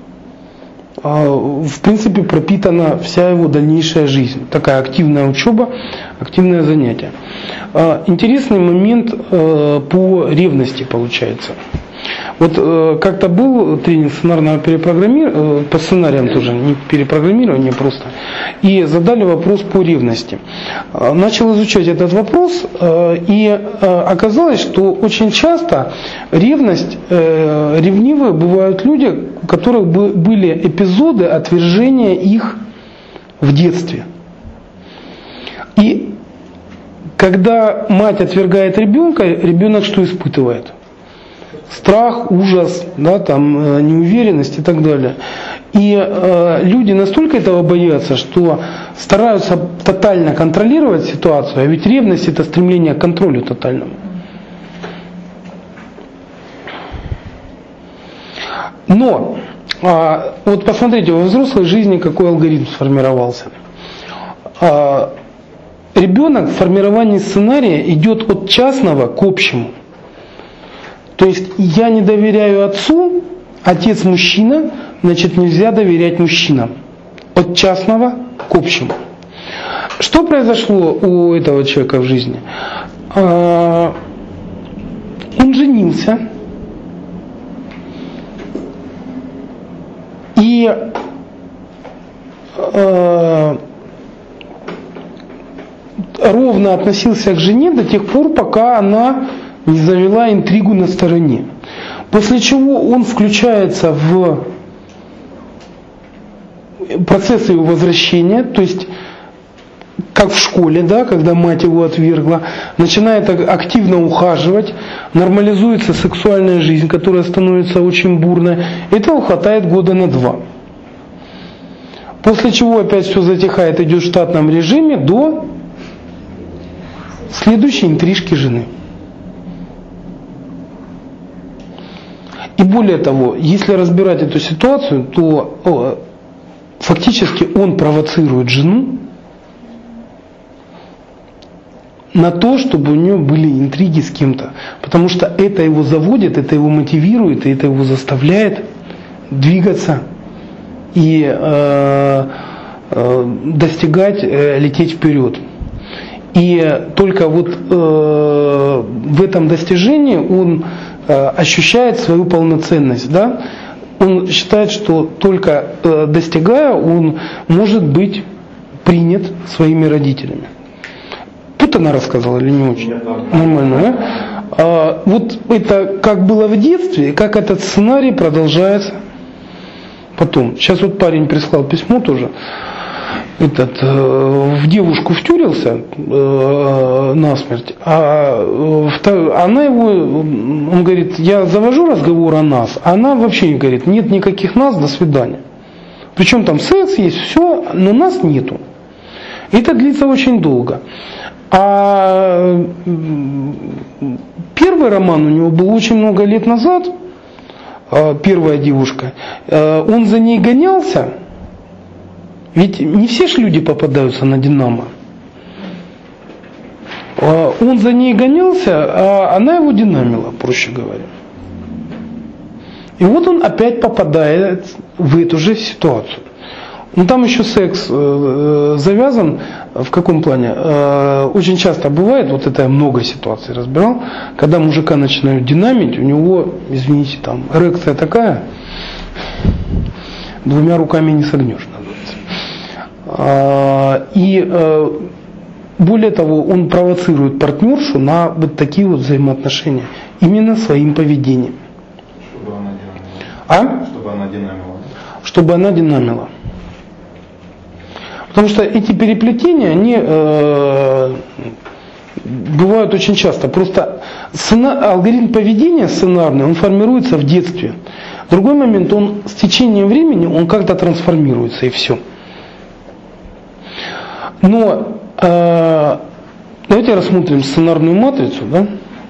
в принципе пропитана вся его дальнейшая жизнь. Такая активная учеба, активное занятие. Интересный момент по ревности получается. Вот э, как-то был тренинг сценарного перепрограммирования, э, по сценариям тоже, не перепрограммирование просто, и задали вопрос по ревности. Э, начал изучать этот вопрос, э, и э, оказалось, что очень часто ревность, э, ревнивые бывают люди, у которых были эпизоды отвержения их в детстве. И когда мать отвергает ребенка, ребенок что испытывает? Страх, ужас, да, там, неуверенность и так далее. И э, люди настолько этого боятся, что стараются тотально контролировать ситуацию, а ведь ревность – это стремление к контролю тотальному. Но, э, вот посмотрите, во взрослой жизни какой алгоритм сформировался. Э, ребенок в формировании сценария идет от частного к общему. То есть я не доверяю отцу, отец мужчина, значит нельзя доверять мужчинам. От частного к общему. Что произошло у этого человека в жизни? Он женился. И ровно относился к жене до тех пор, пока она не завела интригу на стороне. После чего он включается в процесс ее возвращения, то есть как в школе, да, когда мать его отвергла, начинает активно ухаживать, нормализуется сексуальная жизнь, которая становится очень бурной. Этого хватает года на два. После чего опять все затихает, идет в штатном режиме до следующей интрижки жены. И более того, если разбирать эту ситуацию, то о, фактически он провоцирует жену на то, чтобы у нее были интриги с кем-то. Потому что это его заводит, это его мотивирует, и это его заставляет двигаться и э, э, достигать, э, лететь вперед. И только вот э, в этом достижении он э, ощущает свою полноценность. Да? Он считает, что только э, достигая, он может быть принят своими родителями. Тут она рассказала или не очень? Нормально, да? А, вот это как было в детстве, и как этот сценарий продолжается потом. Сейчас вот парень прислал письмо тоже. Этот, э, в девушку втюрился э, насмерть, а э, она его, он говорит, я завожу разговор о нас, а она вообще говорит, нет никаких нас, до свидания. Причем там секс есть, все, но нас нету. И это длится очень долго. А первый роман у него был очень много лет назад, первая девушка, он за ней гонялся, ведь не все ж люди попадаются на Динамо. Он за ней гонялся, а она его динамила, проще говоря. И вот он опять попадает в эту же ситуацию. Ну там еще секс э, завязан, в каком плане? Э, очень часто бывает, вот это я много ситуаций разбирал, когда мужика начинают динамить, у него, извините, там эрекция такая, двумя руками не согнешь, называется. Э, и э, более того, он провоцирует партнершу на вот такие вот взаимоотношения, именно своим поведением. Чтобы она динамила. А? Чтобы она динамила. Чтобы она динамила. Потому что эти переплетения, они э, бывают очень часто. Просто сцена, алгоритм поведения сценарный, он формируется в детстве. В другой момент, он с течением времени, он как-то трансформируется, и все. Но э, давайте рассмотрим сценарную матрицу, да?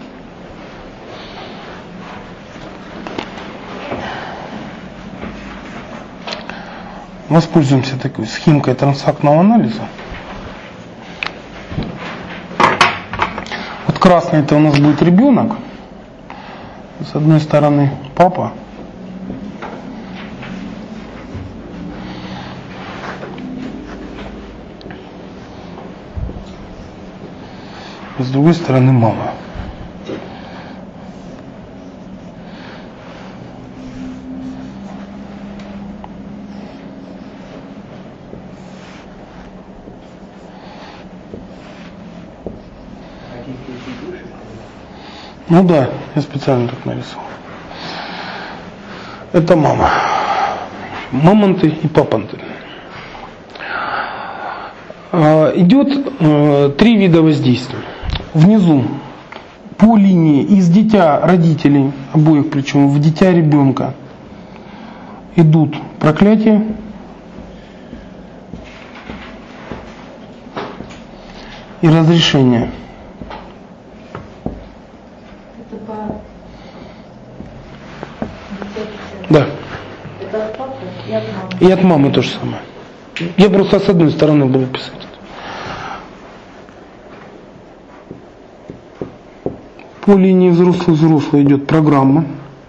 Воспользуемся такой схемкой трансактного анализа. Вот красный это у нас будет ребенок. С одной стороны папа. С другой стороны мама. Ну да, я специально так нарисовал. Это мама. Мамонты и папанты. Идет э, три вида воздействия. Внизу по линии из дитя родителей, обоих причем, в дитя ребенка идут проклятия, и разрешения. Да. И от мамы то же самое. Я просто с одной стороны буду писать. По линии взрослый-взрослый идет программа.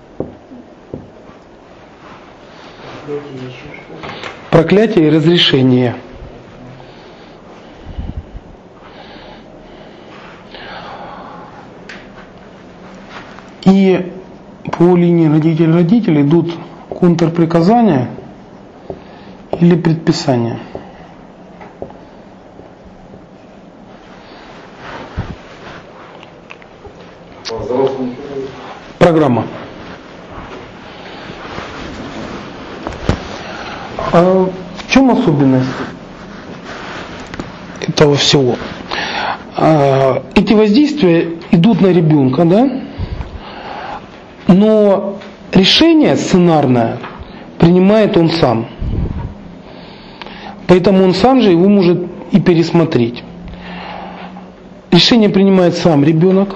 Проклятие и разрешение. И по линии родитель-родитель идут контрприказания или предписания. Программа. А в чем особенность этого всего? А, эти воздействия идут на ребенка, да? Но решение сценарное принимает он сам. Поэтому он сам же его может и пересмотреть. Решение принимает сам ребенок.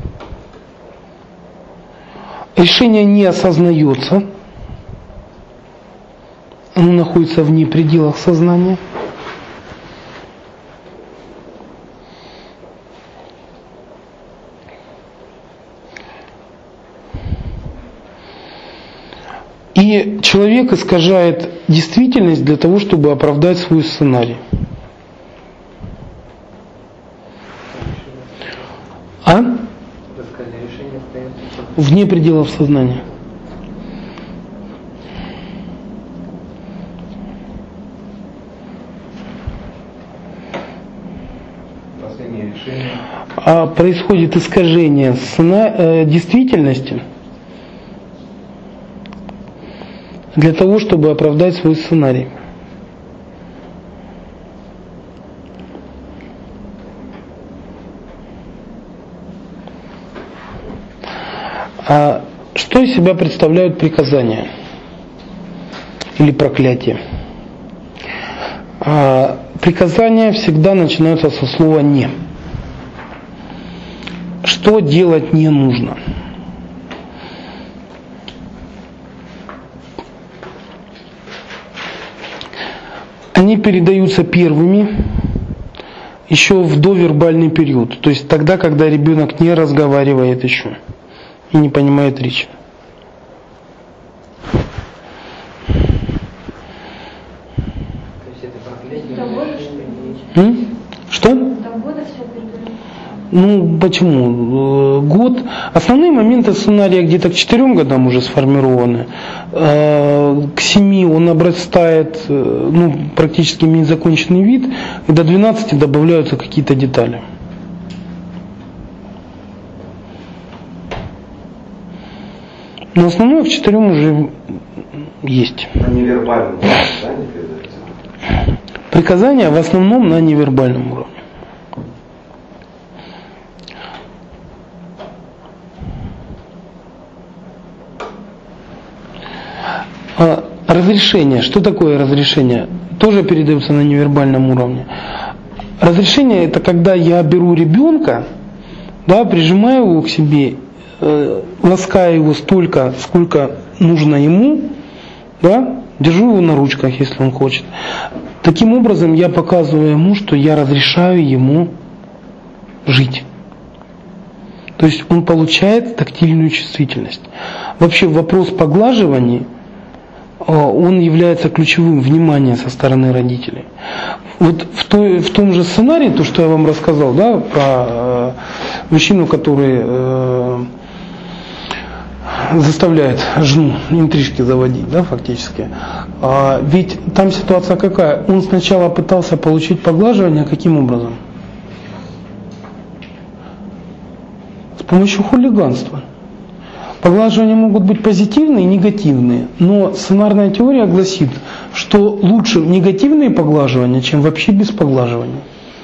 Решение не осознается. Оно находится вне пределов сознания. И человек искажает действительность для того, чтобы оправдать свой сценарий. А? Вне пределов сознания. Последнее решение. А происходит искажение сцена... э, действительности для того, чтобы оправдать свой сценарий. А что из себя представляют приказания или проклятия? А приказания всегда начинаются со слова «не». Что делать не нужно? Они передаются первыми еще в довербальный период, то есть тогда, когда ребенок не разговаривает еще и не понимает речи. То есть это проклятие? М? Что? До года все передают. Ну, почему? Год. Основные моменты сценария где-то к четырем годам уже сформированы. К семи он обрастает, ну, практически имеет законченный вид, и до двенадцати добавляются какие-то детали. Но основное к четырем уже есть. На невербальном уровне, да, не передается? Приказания в основном на невербальном уровне. А разрешение. Что такое разрешение? Тоже передается на невербальном уровне. Разрешение — это когда я беру ребенка, да, прижимаю его к себе, э, ласкаю его столько, сколько нужно ему, да, держу его на ручках, если он хочет. Таким образом я показываю ему, что я разрешаю ему жить. То есть он получает тактильную чувствительность. Вообще вопрос поглаживания, он является ключевым, внимание со стороны родителей. Вот в, той, в том же сценарии, то, что я вам рассказал, да, про э, мужчину, который э, заставляет жену интрижки заводить, да, фактически. А ведь там ситуация какая? Он сначала пытался получить поглаживание, каким образом? С помощью хулиганства. Поглаживания могут быть позитивные и негативные, но сценарная теория гласит, что лучше негативные поглаживания, чем вообще без поглаживания.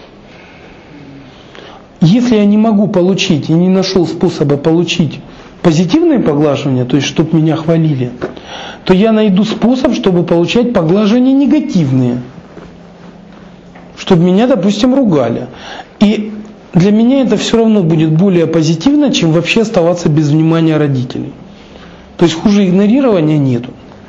Если я не могу получить и не нашел способа получить позитивные поглаживания, то есть чтобы меня хвалили, то я найду способ, чтобы получать поглаживания негативные, чтобы меня, допустим, ругали. И для меня это все равно будет более позитивно, чем вообще оставаться без внимания родителей. То есть хуже игнорирования нету.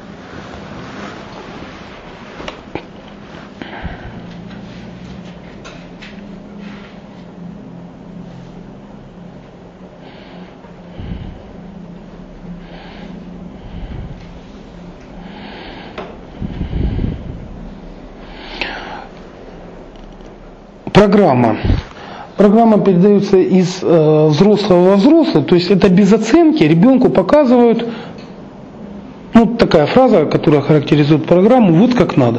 Программа. Программа передается из э, взрослого во взрослый, то есть это без оценки, ребенку показывают, ну, такая фраза, которая характеризует программу, вот как надо.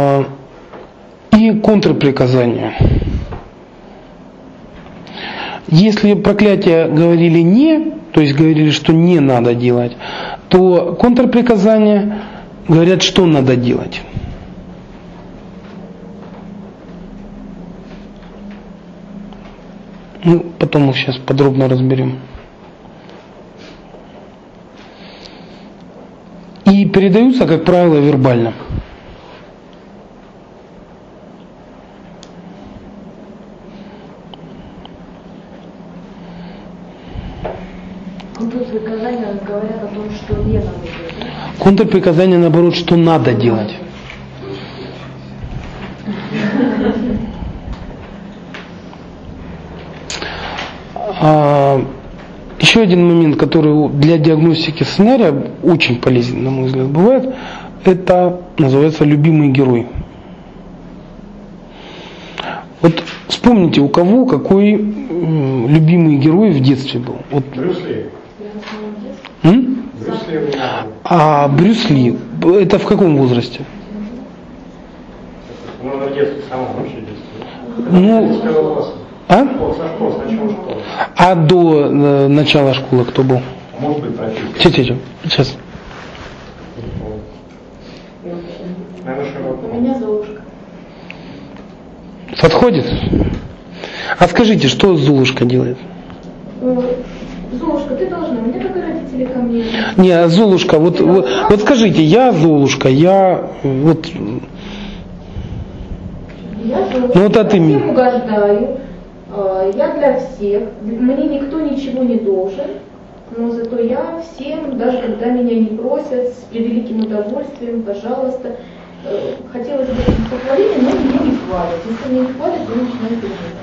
И контрприказания. если проклятия говорили не, то есть говорили, что не надо делать, то контрприказания говорят, что надо делать. Ну, потом мы сейчас подробно разберем. И передаются, как правило, вербально. Контрприказания говорят о том, что не надо делать. Контрприказания, наоборот, что надо делать. А, еще один момент, который для диагностики сценария очень полезен, на мой взгляд, бывает, это называется любимый герой. Вот вспомните, у кого какой м, любимый герой в детстве был. Вот. Брюс Ли. М? Брюс Ли у меня. А Брюс Ли, это в каком возрасте? Ну, в детстве, в самом вообще детстве. Ну, а? Со школы, с начала школы. А до э, начала школы кто был? Может быть, профессия. Тихо, сейчас. Наверное, широко. У меня Золушка. Подходит? А скажите, что Золушка делает? Золушка, ты должна, у меня как и родители ко мне. Не, а Золушка, вот, вот, вот скажите, я Золушка, я вот... Я Золушка, Ну вот, а ты я мне. всем угождаю, э, я для всех, мне никто ничего не должен, но зато я всем, даже когда меня не просят, с превеликим удовольствием, пожалуйста, э, хотелось бы похвалить, но меня не хвалят. Если меня не хвалят, я начинаю переживать.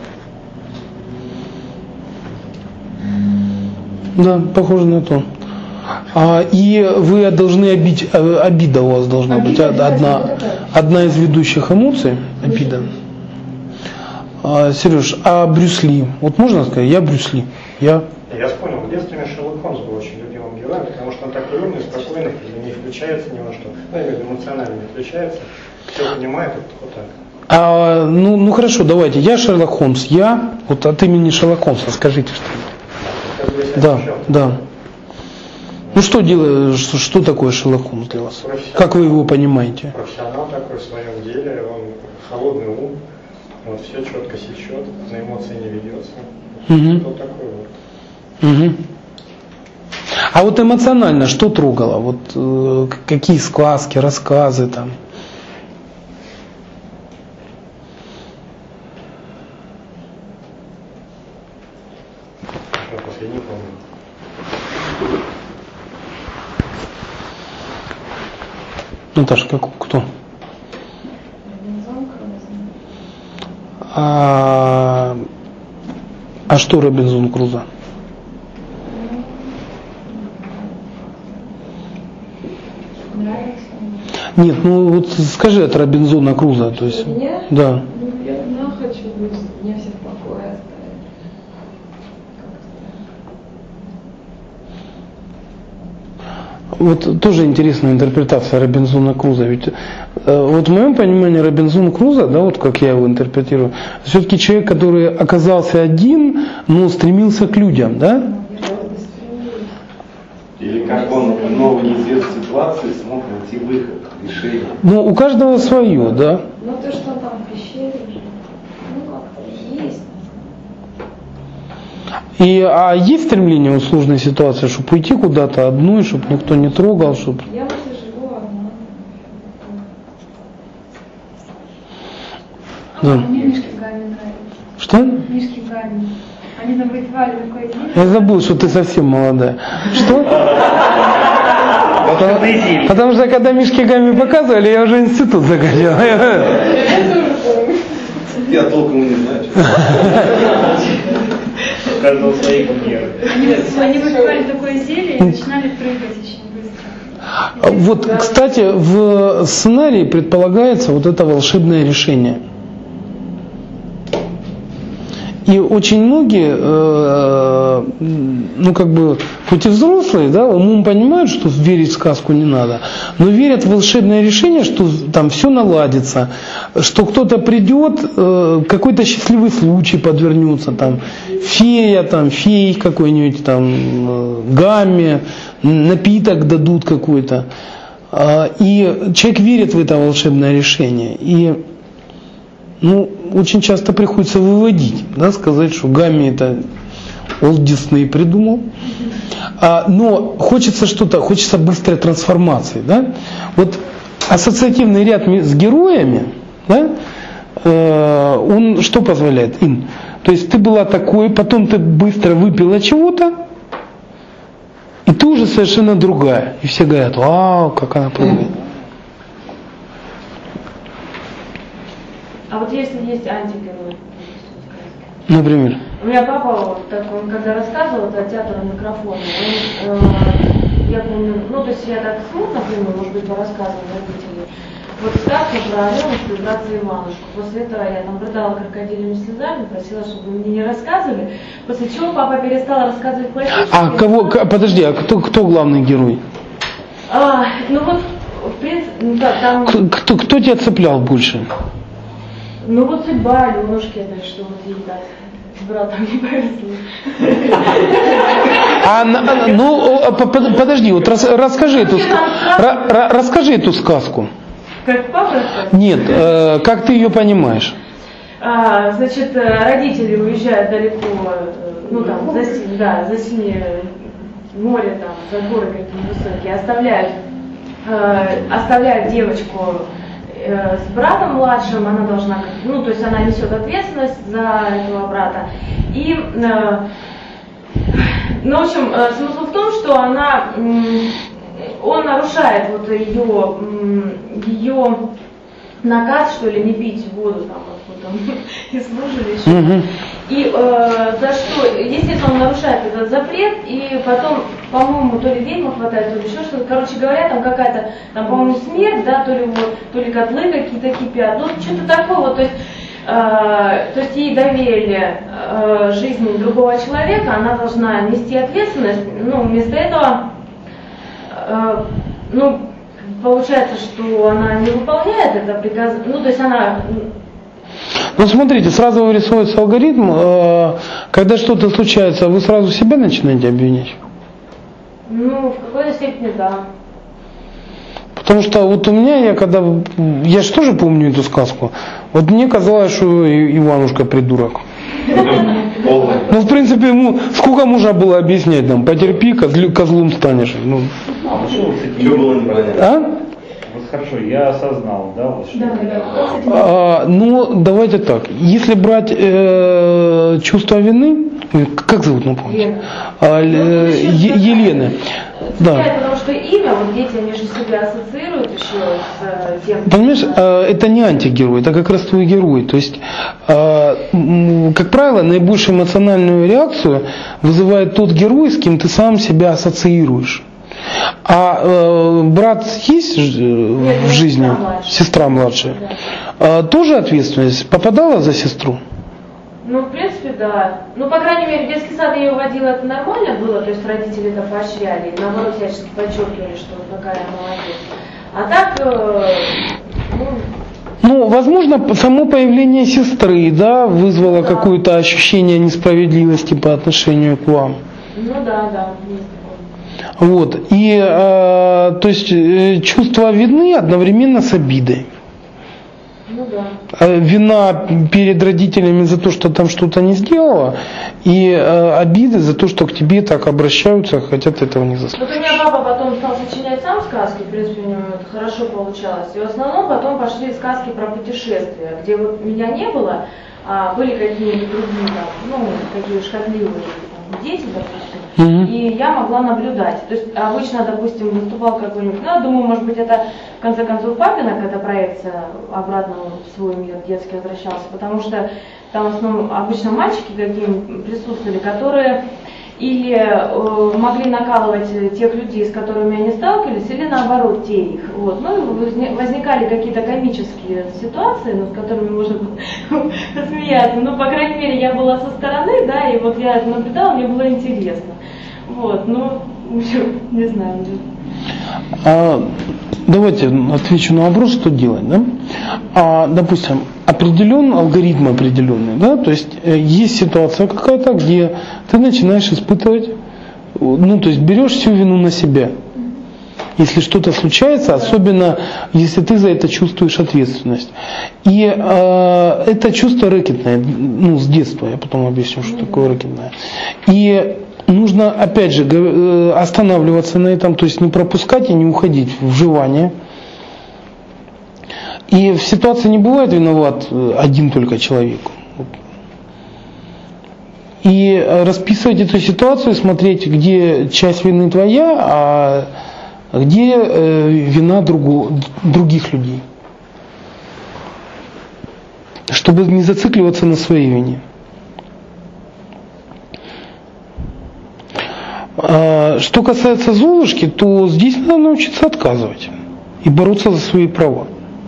Да, похоже на то. А, и вы должны обидеть, обида у вас должна быть одна, одна из ведущих эмоций, обида. А, Сереж, а Брюс Ли, вот можно сказать, я Брюс Ли, я... Я понял, в детстве мне Шерлок Холмс был очень любимым героем, потому что он такой умный, спокойный, не включается ни во что, ну, я имею в виду, эмоционально не включается, все понимает, вот, вот так. А, ну, ну хорошо, давайте, я Шерлок Холмс, я, вот от имени Шерлока Холмса скажите что-нибудь. Да, да. Ну что делает, что, что такое Шерлок Холмс для вас? Как вы его понимаете? Профессионал такой в своем деле, он холодный ум, вот все четко сечет, на эмоции не ведется. Угу. Вот такой вот. Угу. А вот эмоционально что трогало? Вот э, какие сказки, рассказы там? Я последний помню. Наташа, как, кто? А, а что Робинзон Крузо? Нет, ну вот скажи от Робинзона Крузо, то есть. Меня? Да. Ну, я одна хочу быть, меня все в покое оставить. Вот тоже интересная интерпретация Робинзона Крузо. Ведь э, вот в моем понимании Робинзон Крузо, да, вот как я его интерпретирую, все-таки человек, который оказался один, но стремился к людям, да? Или как он в новой неизвестной ситуации смог найти выход, решение. Ну, у каждого свое, да. Ну то, что там в пещере, ну как-то есть. И, а есть стремление в сложной ситуации, чтобы уйти куда-то одной, чтобы никто не трогал, чтобы... Я вот и живу одна. Да. Мне Мишки Гамми нравятся. Что? Мишки Гамми. Они там воевали такое видео. Я забыл, что ты совсем молодая. Что? Потому, потому что когда Мишки Гамми показывали, я уже институт заканчивал. Я толком не знаю. У каждого свои кумиры. Они, они выпивали такое зелье и начинали прыгать очень быстро. Вот, кстати, в сценарии предполагается вот это волшебное решение. И очень многие, э, ну как бы, хоть и взрослые, да, умом понимают, что верить в сказку не надо, но верят в волшебное решение, что там все наладится, что кто-то придет, э, какой-то счастливый случай подвернется, там, фея, там, фей какой-нибудь, там, э, гамме, напиток дадут какой-то. Э, и человек верит в это волшебное решение. И ну, очень часто приходится выводить, да, сказать, что Гамми это Олд Дисней придумал. А, но хочется что-то, хочется быстрой трансформации. Да? Вот ассоциативный ряд с героями, да, э, он что позволяет им? То есть ты была такой, потом ты быстро выпила чего-то, и ты уже совершенно другая. И все говорят, вау, как она прыгает. А вот если есть антигерой? Например? У меня папа, вот, так, он когда рассказывал это театр микрофона, он, э, я помню, ну то есть я так смутно помню, может быть, по рассказам родителей, вот сказка про Аленушку и братца Иванушку. После этого я там рыдала крокодильными слезами, просила, чтобы вы мне не рассказывали, после чего папа перестал рассказывать классические. А кого, подожди, а кто, кто главный герой? А, ну вот, в принципе, ну, да, там... Кто, кто тебя цеплял больше? Ну вот судьба Аленушки, это что вот ей дать. С братом не повезло. А, ну, подожди, вот рас, расскажи, эту, ра, расскажи эту сказку. Как папа рассказывает? Нет, э, как ты ее понимаешь? А, значит, родители уезжают далеко, ну там, за, да, за синее море, там, за горы какие-то высокие, оставляют, э, оставляют девочку с братом младшим, она должна, ну, то есть она несет ответственность за этого брата. И, э, ну, в общем, э, смысл в том, что она, э, он нарушает вот ее, э, ее наказ, что ли, не пить воду там откуда из лужи или еще. Mm-hmm. И э, за что, естественно, он нарушает этот запрет, и потом, по-моему, то ли ведьма хватает, то ли еще что-то. Короче говоря, там какая-то, там, по-моему, смерть, да, то ли вот, то ли котлы какие-то кипят, ну, что-то такого, то есть, э, то есть ей доверили э, жизнь другого человека, она должна нести ответственность, ну, вместо этого, э, ну, получается, что она не выполняет это приказ, ну, то есть она... Ну, смотрите, сразу вырисовывается алгоритм, э, когда что-то случается, вы сразу себя начинаете обвинять? Ну, в какой-то степени, да. Потому что вот у меня, я когда, я же тоже помню эту сказку, вот мне казалось, что Иванушка придурок. Ну, в принципе, ему сколько можно было объяснять, там, потерпи, козлю, козлом станешь. Ну. А что, кстати, было непонятно? А? Вот хорошо, я осознал, да, вот что. Да, да. А, ну, давайте так. Если брать э, чувство вины, как зовут, напомните? А, э, е- Елены. Да. Потому что имя, вот дети между себя ассоциируют еще с тем. Понимаешь, это не антигерой, это как раз твой герой. То есть, как правило, наибольшую эмоциональную реакцию вызывает тот герой, с кем ты сам себя ассоциируешь. А э, брат есть Нет, в жизни, сестра младшая, сестра младшая. Да. Тоже ответственность попадала за сестру? Ну, в принципе, да. Ну, по крайней мере, в детский сад я ее водила, это нормально было, то есть родители это поощряли, и наоборот, всячески подчеркивали, что вот какая молодец. А так, э, ну... Ну, возможно, само появление сестры, да, вызвало да. какое-то ощущение несправедливости по отношению к вам. Ну, да, да, есть. Вот. И, э, то есть, чувство вины одновременно с обидой. Ну да. Вина перед родителями за то, что там что-то не сделала, и э, обиды за то, что к тебе так обращаются, хотя ты этого не заслуживаешь. Вот у меня папа потом стал сочинять сам сказки, в принципе, у него это хорошо получалось. И в основном потом пошли сказки про путешествия, где вот меня не было, а были какие-нибудь другие там, ну, такие шкодливые там, дети, допустим. Mm-hmm. И я могла наблюдать. То есть обычно, допустим, выступал какой-нибудь, ну, я думаю, может быть, это в конце концов папина какая-то проекция обратно в свой мир детский возвращался, потому что там в основном обычно мальчики какие-нибудь присутствовали, которые или э, могли накалывать тех людей, с которыми они сталкивались, или наоборот те их. Вот. Ну, и возникали какие-то комические ситуации, над которыми можно посмеяться. Ну, по крайней мере, я была со стороны, да, и вот я наблюдала, мне было интересно. Вот, ну, в общем, не знаю. А, давайте отвечу на вопрос, что делать, да? А, допустим, определен алгоритм определенный, да, то есть э, есть ситуация какая-то, где ты начинаешь испытывать, ну, то есть берешь всю вину на себя. Если что-то случается, особенно если ты за это чувствуешь ответственность. И э, это чувство рэкетное, ну, с детства, я потом объясню, что такое рэкетное. И нужно, опять же, останавливаться на этом, то есть не пропускать и не уходить в жевание. И в ситуации не бывает виноват один только человек. И расписывать эту ситуацию, смотреть, где часть вины твоя, а где вина другу, других людей. Чтобы не зацикливаться на своей вине. Что касается Золушки, то здесь надо научиться отказывать и бороться за свои права.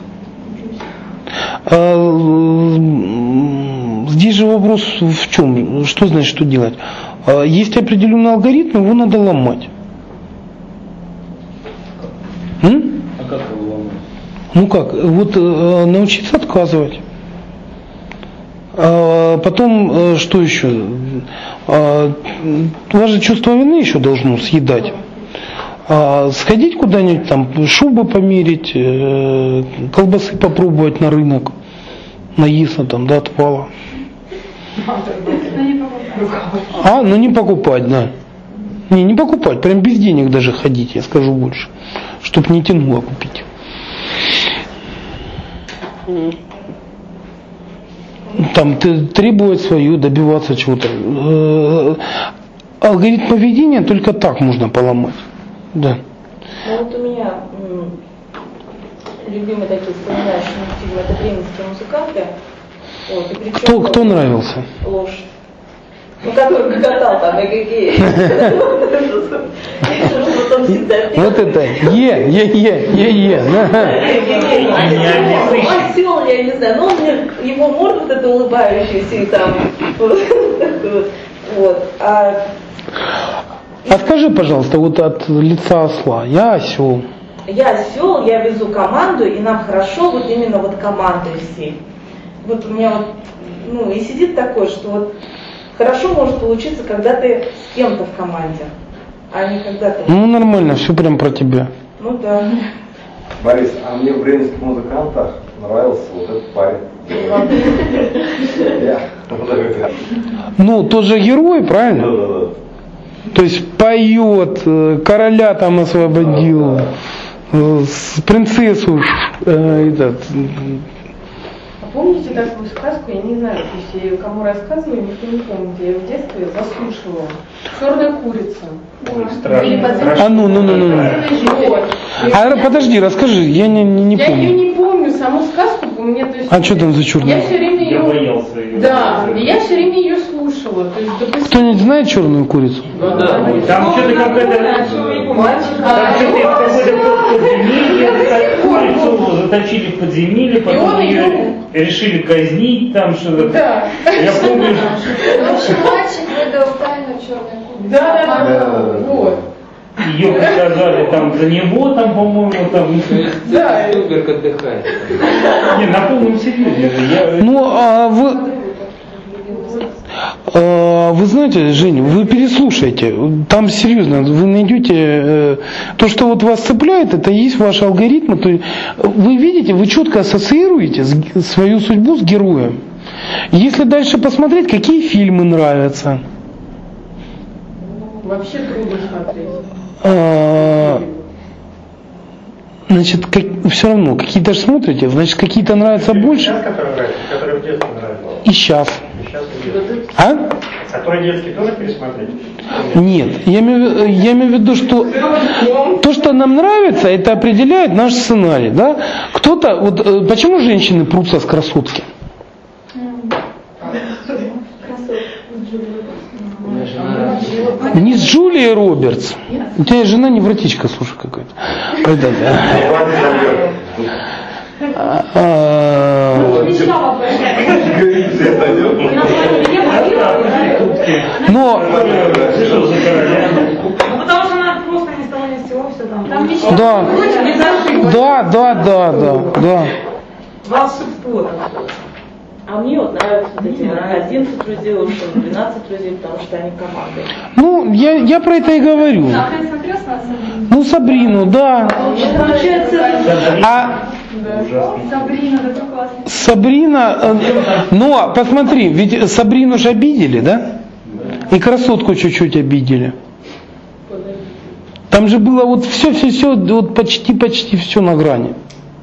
Здесь же вопрос в чем? Что значит, что делать? Есть определенный алгоритм, его надо ломать. М? А как его ломать? Ну как? Вот научиться отказывать. А потом, что еще? А, у вас же чувство вины еще должно съедать. А, сходить куда-нибудь, там, шубы померить, э, колбасы попробовать на рынок, наесться там до отвала. А, ну не покупать, да. Не, не покупать, прям без денег даже ходить, я скажу больше. Чтоб не тянуло купить. Там требовать свое, добиваться чего-то. Алгоритм поведения только так можно поломать. Да. Ну вот у меня м, любимые такие вспоминающие фильмы, это бременские музыканты. Вот, и причем, кто, кто нравился? Ложь. Ну, который гоготал там, эгегей. Вот это, е, е, е, е, е. Осел, я не знаю, но он мне, его морда вот эта улыбающаяся и там, вот. А А скажи, пожалуйста, вот от лица осла, я осел. Я осел, я везу команду, и нам хорошо, вот именно вот командой всей. Вот у меня вот, ну, и сидит такой, что вот хорошо может получиться, когда ты с кем-то в команде, а не когда ты... Ну, нормально, все прям про тебя. Ну да. Борис, а мне в бременских музыкантах нравился вот этот парень. Ну, тот же герой, правильно? Да, да, да. То есть поет, короля там освободил, принцессу этот. Помните такую сказку, я не знаю, то есть я ее кому рассказываю, никто не помнит, я ее в детстве заслушивала. «Черная курица». Ой, страшно. А ну, ну, ну, ну. А подожди, расскажи, я не, не, не я помню. Я ее не помню, саму сказку, у меня, то есть... А что там за черная? Я все время ее... Я боялся ее. Да, и я все время ее слушала. То есть, допустим... Кто-нибудь знает черную курицу? Ну да, там что-то какое-то... Там что-то какое-то подземелье, курицу заточили в подземелье, потом ее решили казнить, там что-то. Да. Я помню... В общем, мальчик выдал тайну черной курицы. Да, да, да, вот. Ее показали там за него, там, по-моему, там... Да. Спилберг отдыхает. Не, на полном серьезе. Я... Ну, а вы... Вы знаете, Женя, вы переслушайте, там серьезно, вы найдете то, что вот вас цепляет, это и есть ваш алгоритм, то вы видите, вы четко ассоциируете свою судьбу с героем. Если дальше посмотреть, какие фильмы нравятся. Вообще трудно смотреть. А, значит, как, все равно, какие-то же смотрите, значит, какие-то нравятся больше. Сейчас, которые нравятся, которые в детстве нравятся. И сейчас. И сейчас и детстве. А? Которые детские тоже пересмотреть? Нет, я имею, я имею в виду, что то, что нам нравится, это определяет наш сценарий, да? Кто-то, вот почему женщины прутся с красотки? Не с Джулией Робертс. У тебя жена невротичка, слушай, какая-то. Это, да. Но... Потому что она просто ни с того ни с сего все там. Да. Да, да, да, да, да. Волшебство. А мне вот нравятся вот эти одиннадцать друзей, уж двенадцать друзей, потому что они командой. Ну, я, я про это и говорю. А ты смотрел на Сабрину? Ну, Сабрину, да. Получается, А Сабрина, да, такой классный. Сабрина, э, но посмотри, ведь Сабрину же обидели, да? И красотку чуть-чуть обидели. Там же было вот все-все-все, вот почти-почти все на грани.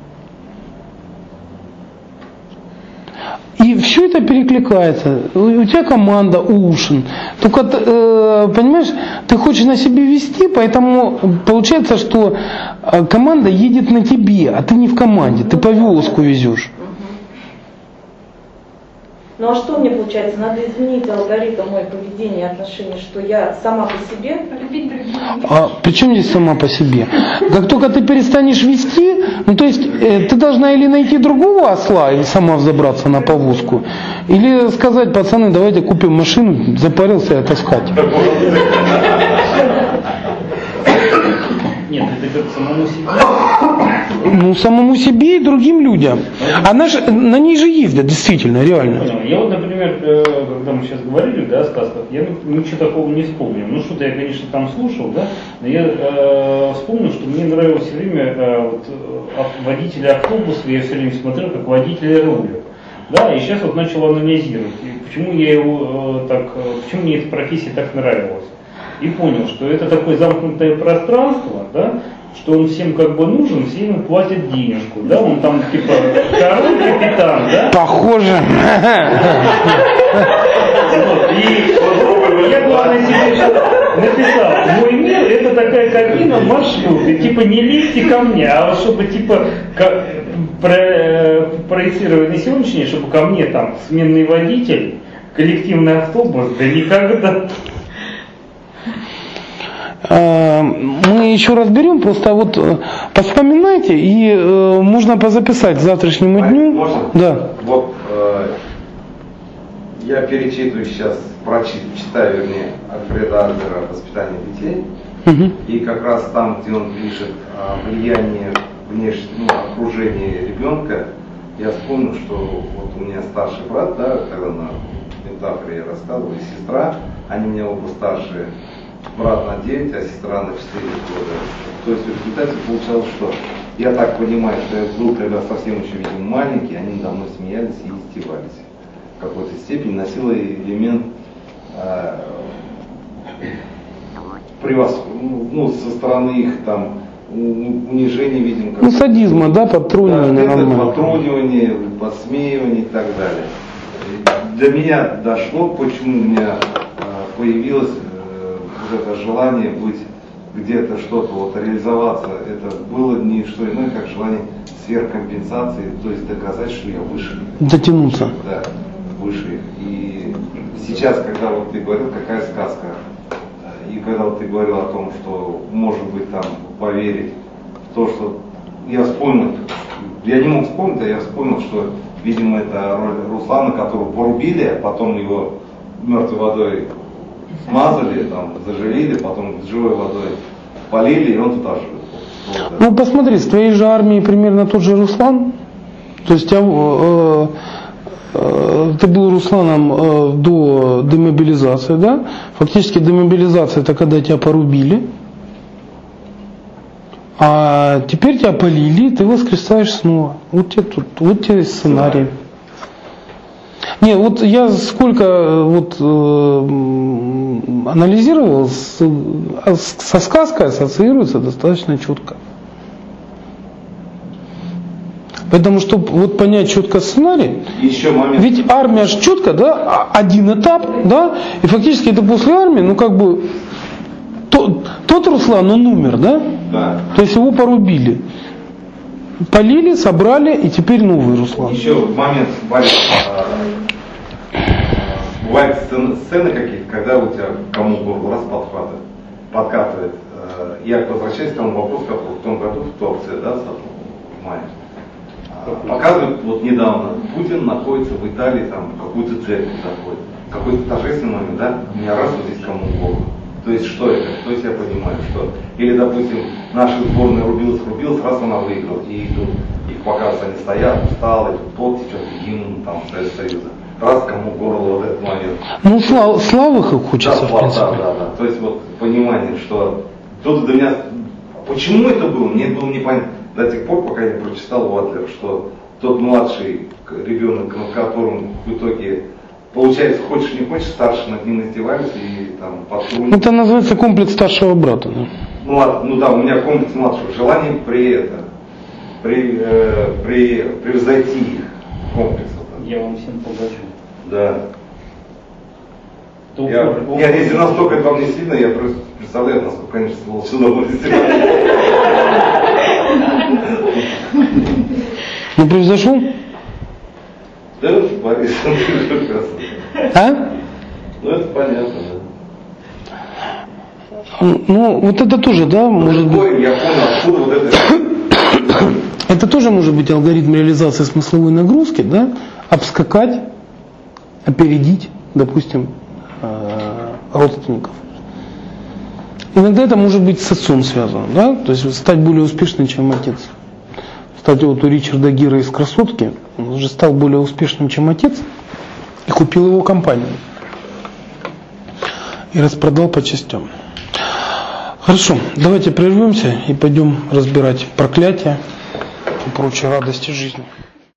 И все это перекликается. У тебя команда Ушин. Только, э, понимаешь, ты хочешь на себе вести, поэтому получается, что команда едет на тебе, а ты не в команде. Ты повозку везешь. Ну а что мне получается? Надо изменить алгоритм моего поведения и отношений, что я сама по себе. Любить других. А при чем здесь сама по себе? Как только ты перестанешь вести, ну то есть э, ты должна или найти другого осла и сама взобраться на повозку, или сказать: пацаны, давайте купим машину, запарился я таскать. Нет, это как самому себе. Ну, самому себе и другим людям. Она же, на ней же ездят, действительно, реально. Я вот, например, когда мы сейчас говорили, да, о сказках, я ничего такого не вспомнил. Ну, что-то я, конечно, там слушал, да, но я э, вспомнил, что мне нравилось все время э, вот, водители автобуса, я все время смотрел, как водители рулят. Да, и сейчас вот начал анализировать, и почему я его э, так, почему мне эта профессия так нравилась. И понял, что это такое замкнутое пространство, да, что он всем как бы нужен, все ему платят денежку, да, он там типа король, капитан, да. Похоже. Вот, и я, главное, себе написал: мой мир — это такая кабина, маршрут, и типа не лезьте ко мне, а вот чтобы типа про, проецировать на сегодняшний, чтобы ко мне там сменный водитель, коллективный автобус, да никогда. Мы еще разберем, просто вот поспоминайте, и э, можно позаписать к завтрашнему дню. Можно? Да. Вот э, я перечитываю сейчас, прочитаю, читаю, вернее, Альфреда Адлера «Воспитание детей», угу. И как раз там, где он пишет о влиянии внешнего, ну, окружения ребенка, я вспомнил, что вот у меня старший брат, да, когда на метафоре я рассказывал, и сестра, они у меня оба старшие. Брат на девять, а сестра на четыре года. То есть в результате получалось, что я так понимаю, что я был когда совсем еще, видимо, маленький, они надо мной смеялись и издевались. В какой-то степени носило элемент э, превос... ну, со стороны их там унижения, видимо. Ну, садизма, да, подтрунивания. Да, подтрунивание, подсмеивание и так далее. И для меня дошло, почему у меня э, появилось это желание быть где-то что-то, вот реализоваться, это было не что иное, как желание сверхкомпенсации, то есть доказать, что я выше. Дотянуться. Да, выше. И сейчас, когда вот ты говорил, какая сказка, и когда вот ты говорил о том, что может быть там поверить в то, что я вспомнил, я не мог вспомнить, а я вспомнил, что, видимо, это роль Руслана, которого порубили, а потом его мертвой водой смазали, там, заживили, потом живой водой полили, и он туда жил. Вот, да. Ну, посмотри, с твоей же армией примерно тот же Руслан. То есть э, э, э, ты был Русланом э, до демобилизации, да? Фактически демобилизация — это когда тебя порубили, а теперь тебя полили, и ты воскресаешь снова. Вот тебе тут, вот тебе сценарий. Не, вот я сколько вот э, анализировал, с, со сказкой ассоциируется достаточно четко. Поэтому, чтобы вот понять четко сценарий, еще момент. Ведь армия же четко, да, один этап, да, и фактически это после армии, ну как бы тот, тот Руслан, он умер, да? Да. То есть его порубили. Полили, собрали, и теперь новый Руслан. Еще момент, Борис, бывают сцены, сцены какие-то, когда у тебя кому горло раз подхватывает, подкатывает. Я возвращаюсь к тому вопросу, как в том году в Турции, да, в мае. Показывают, вот недавно, Путин находится в Италии, там, какую-то церковь заходит. Какой-то торжественный момент, да, у меня раз вот здесь кому горло. То есть что это? То есть я понимаю, что... Или, допустим, наша сборная рубилась, рубилась, раз она выиграла, и идут, их показывают, они стоят, усталые, пот течет, гимн там Советского Союза. Раз кому горло вот этот момент. Ну, слав, славы хочется, да, в принципе. Да, да, да. То есть вот понимание, что кто-то до меня... Почему это было? Мне было непонятно до тех пор, пока я не прочитал Вадлер, что тот младший ребенок, над которым в итоге... Получается, хочешь не хочешь, старшие над ним издевались и там подтрунивали. Это называется комплекс старшего брата, да? Ну ладно, ну да, у меня комплекс младшего. Желание при это, при, э, при превзойти их комплекс. Я вам всем погожу. Да. Я, нет, если настолько это вам не сильно, я просто представляю, насколько, конечно, сюда будет издеваться. Ну, превзошел? Да, Борис, прекрасно. А? Ну, это понятно, да. Ну, вот это тоже, да, может быть... Я понял, откуда вот это... Это тоже может быть алгоритм реализации смысловой нагрузки, да? Обскакать, опередить, допустим, родственников. Иногда это может быть с отцом связано, да? То есть стать более успешным, чем отец. Кстати, вот у Ричарда Гира из «Красотки» он уже стал более успешным, чем отец, и купил его компанию. И распродал по частям. Хорошо, давайте прервемся и пойдем разбирать проклятия и прочие радости жизни.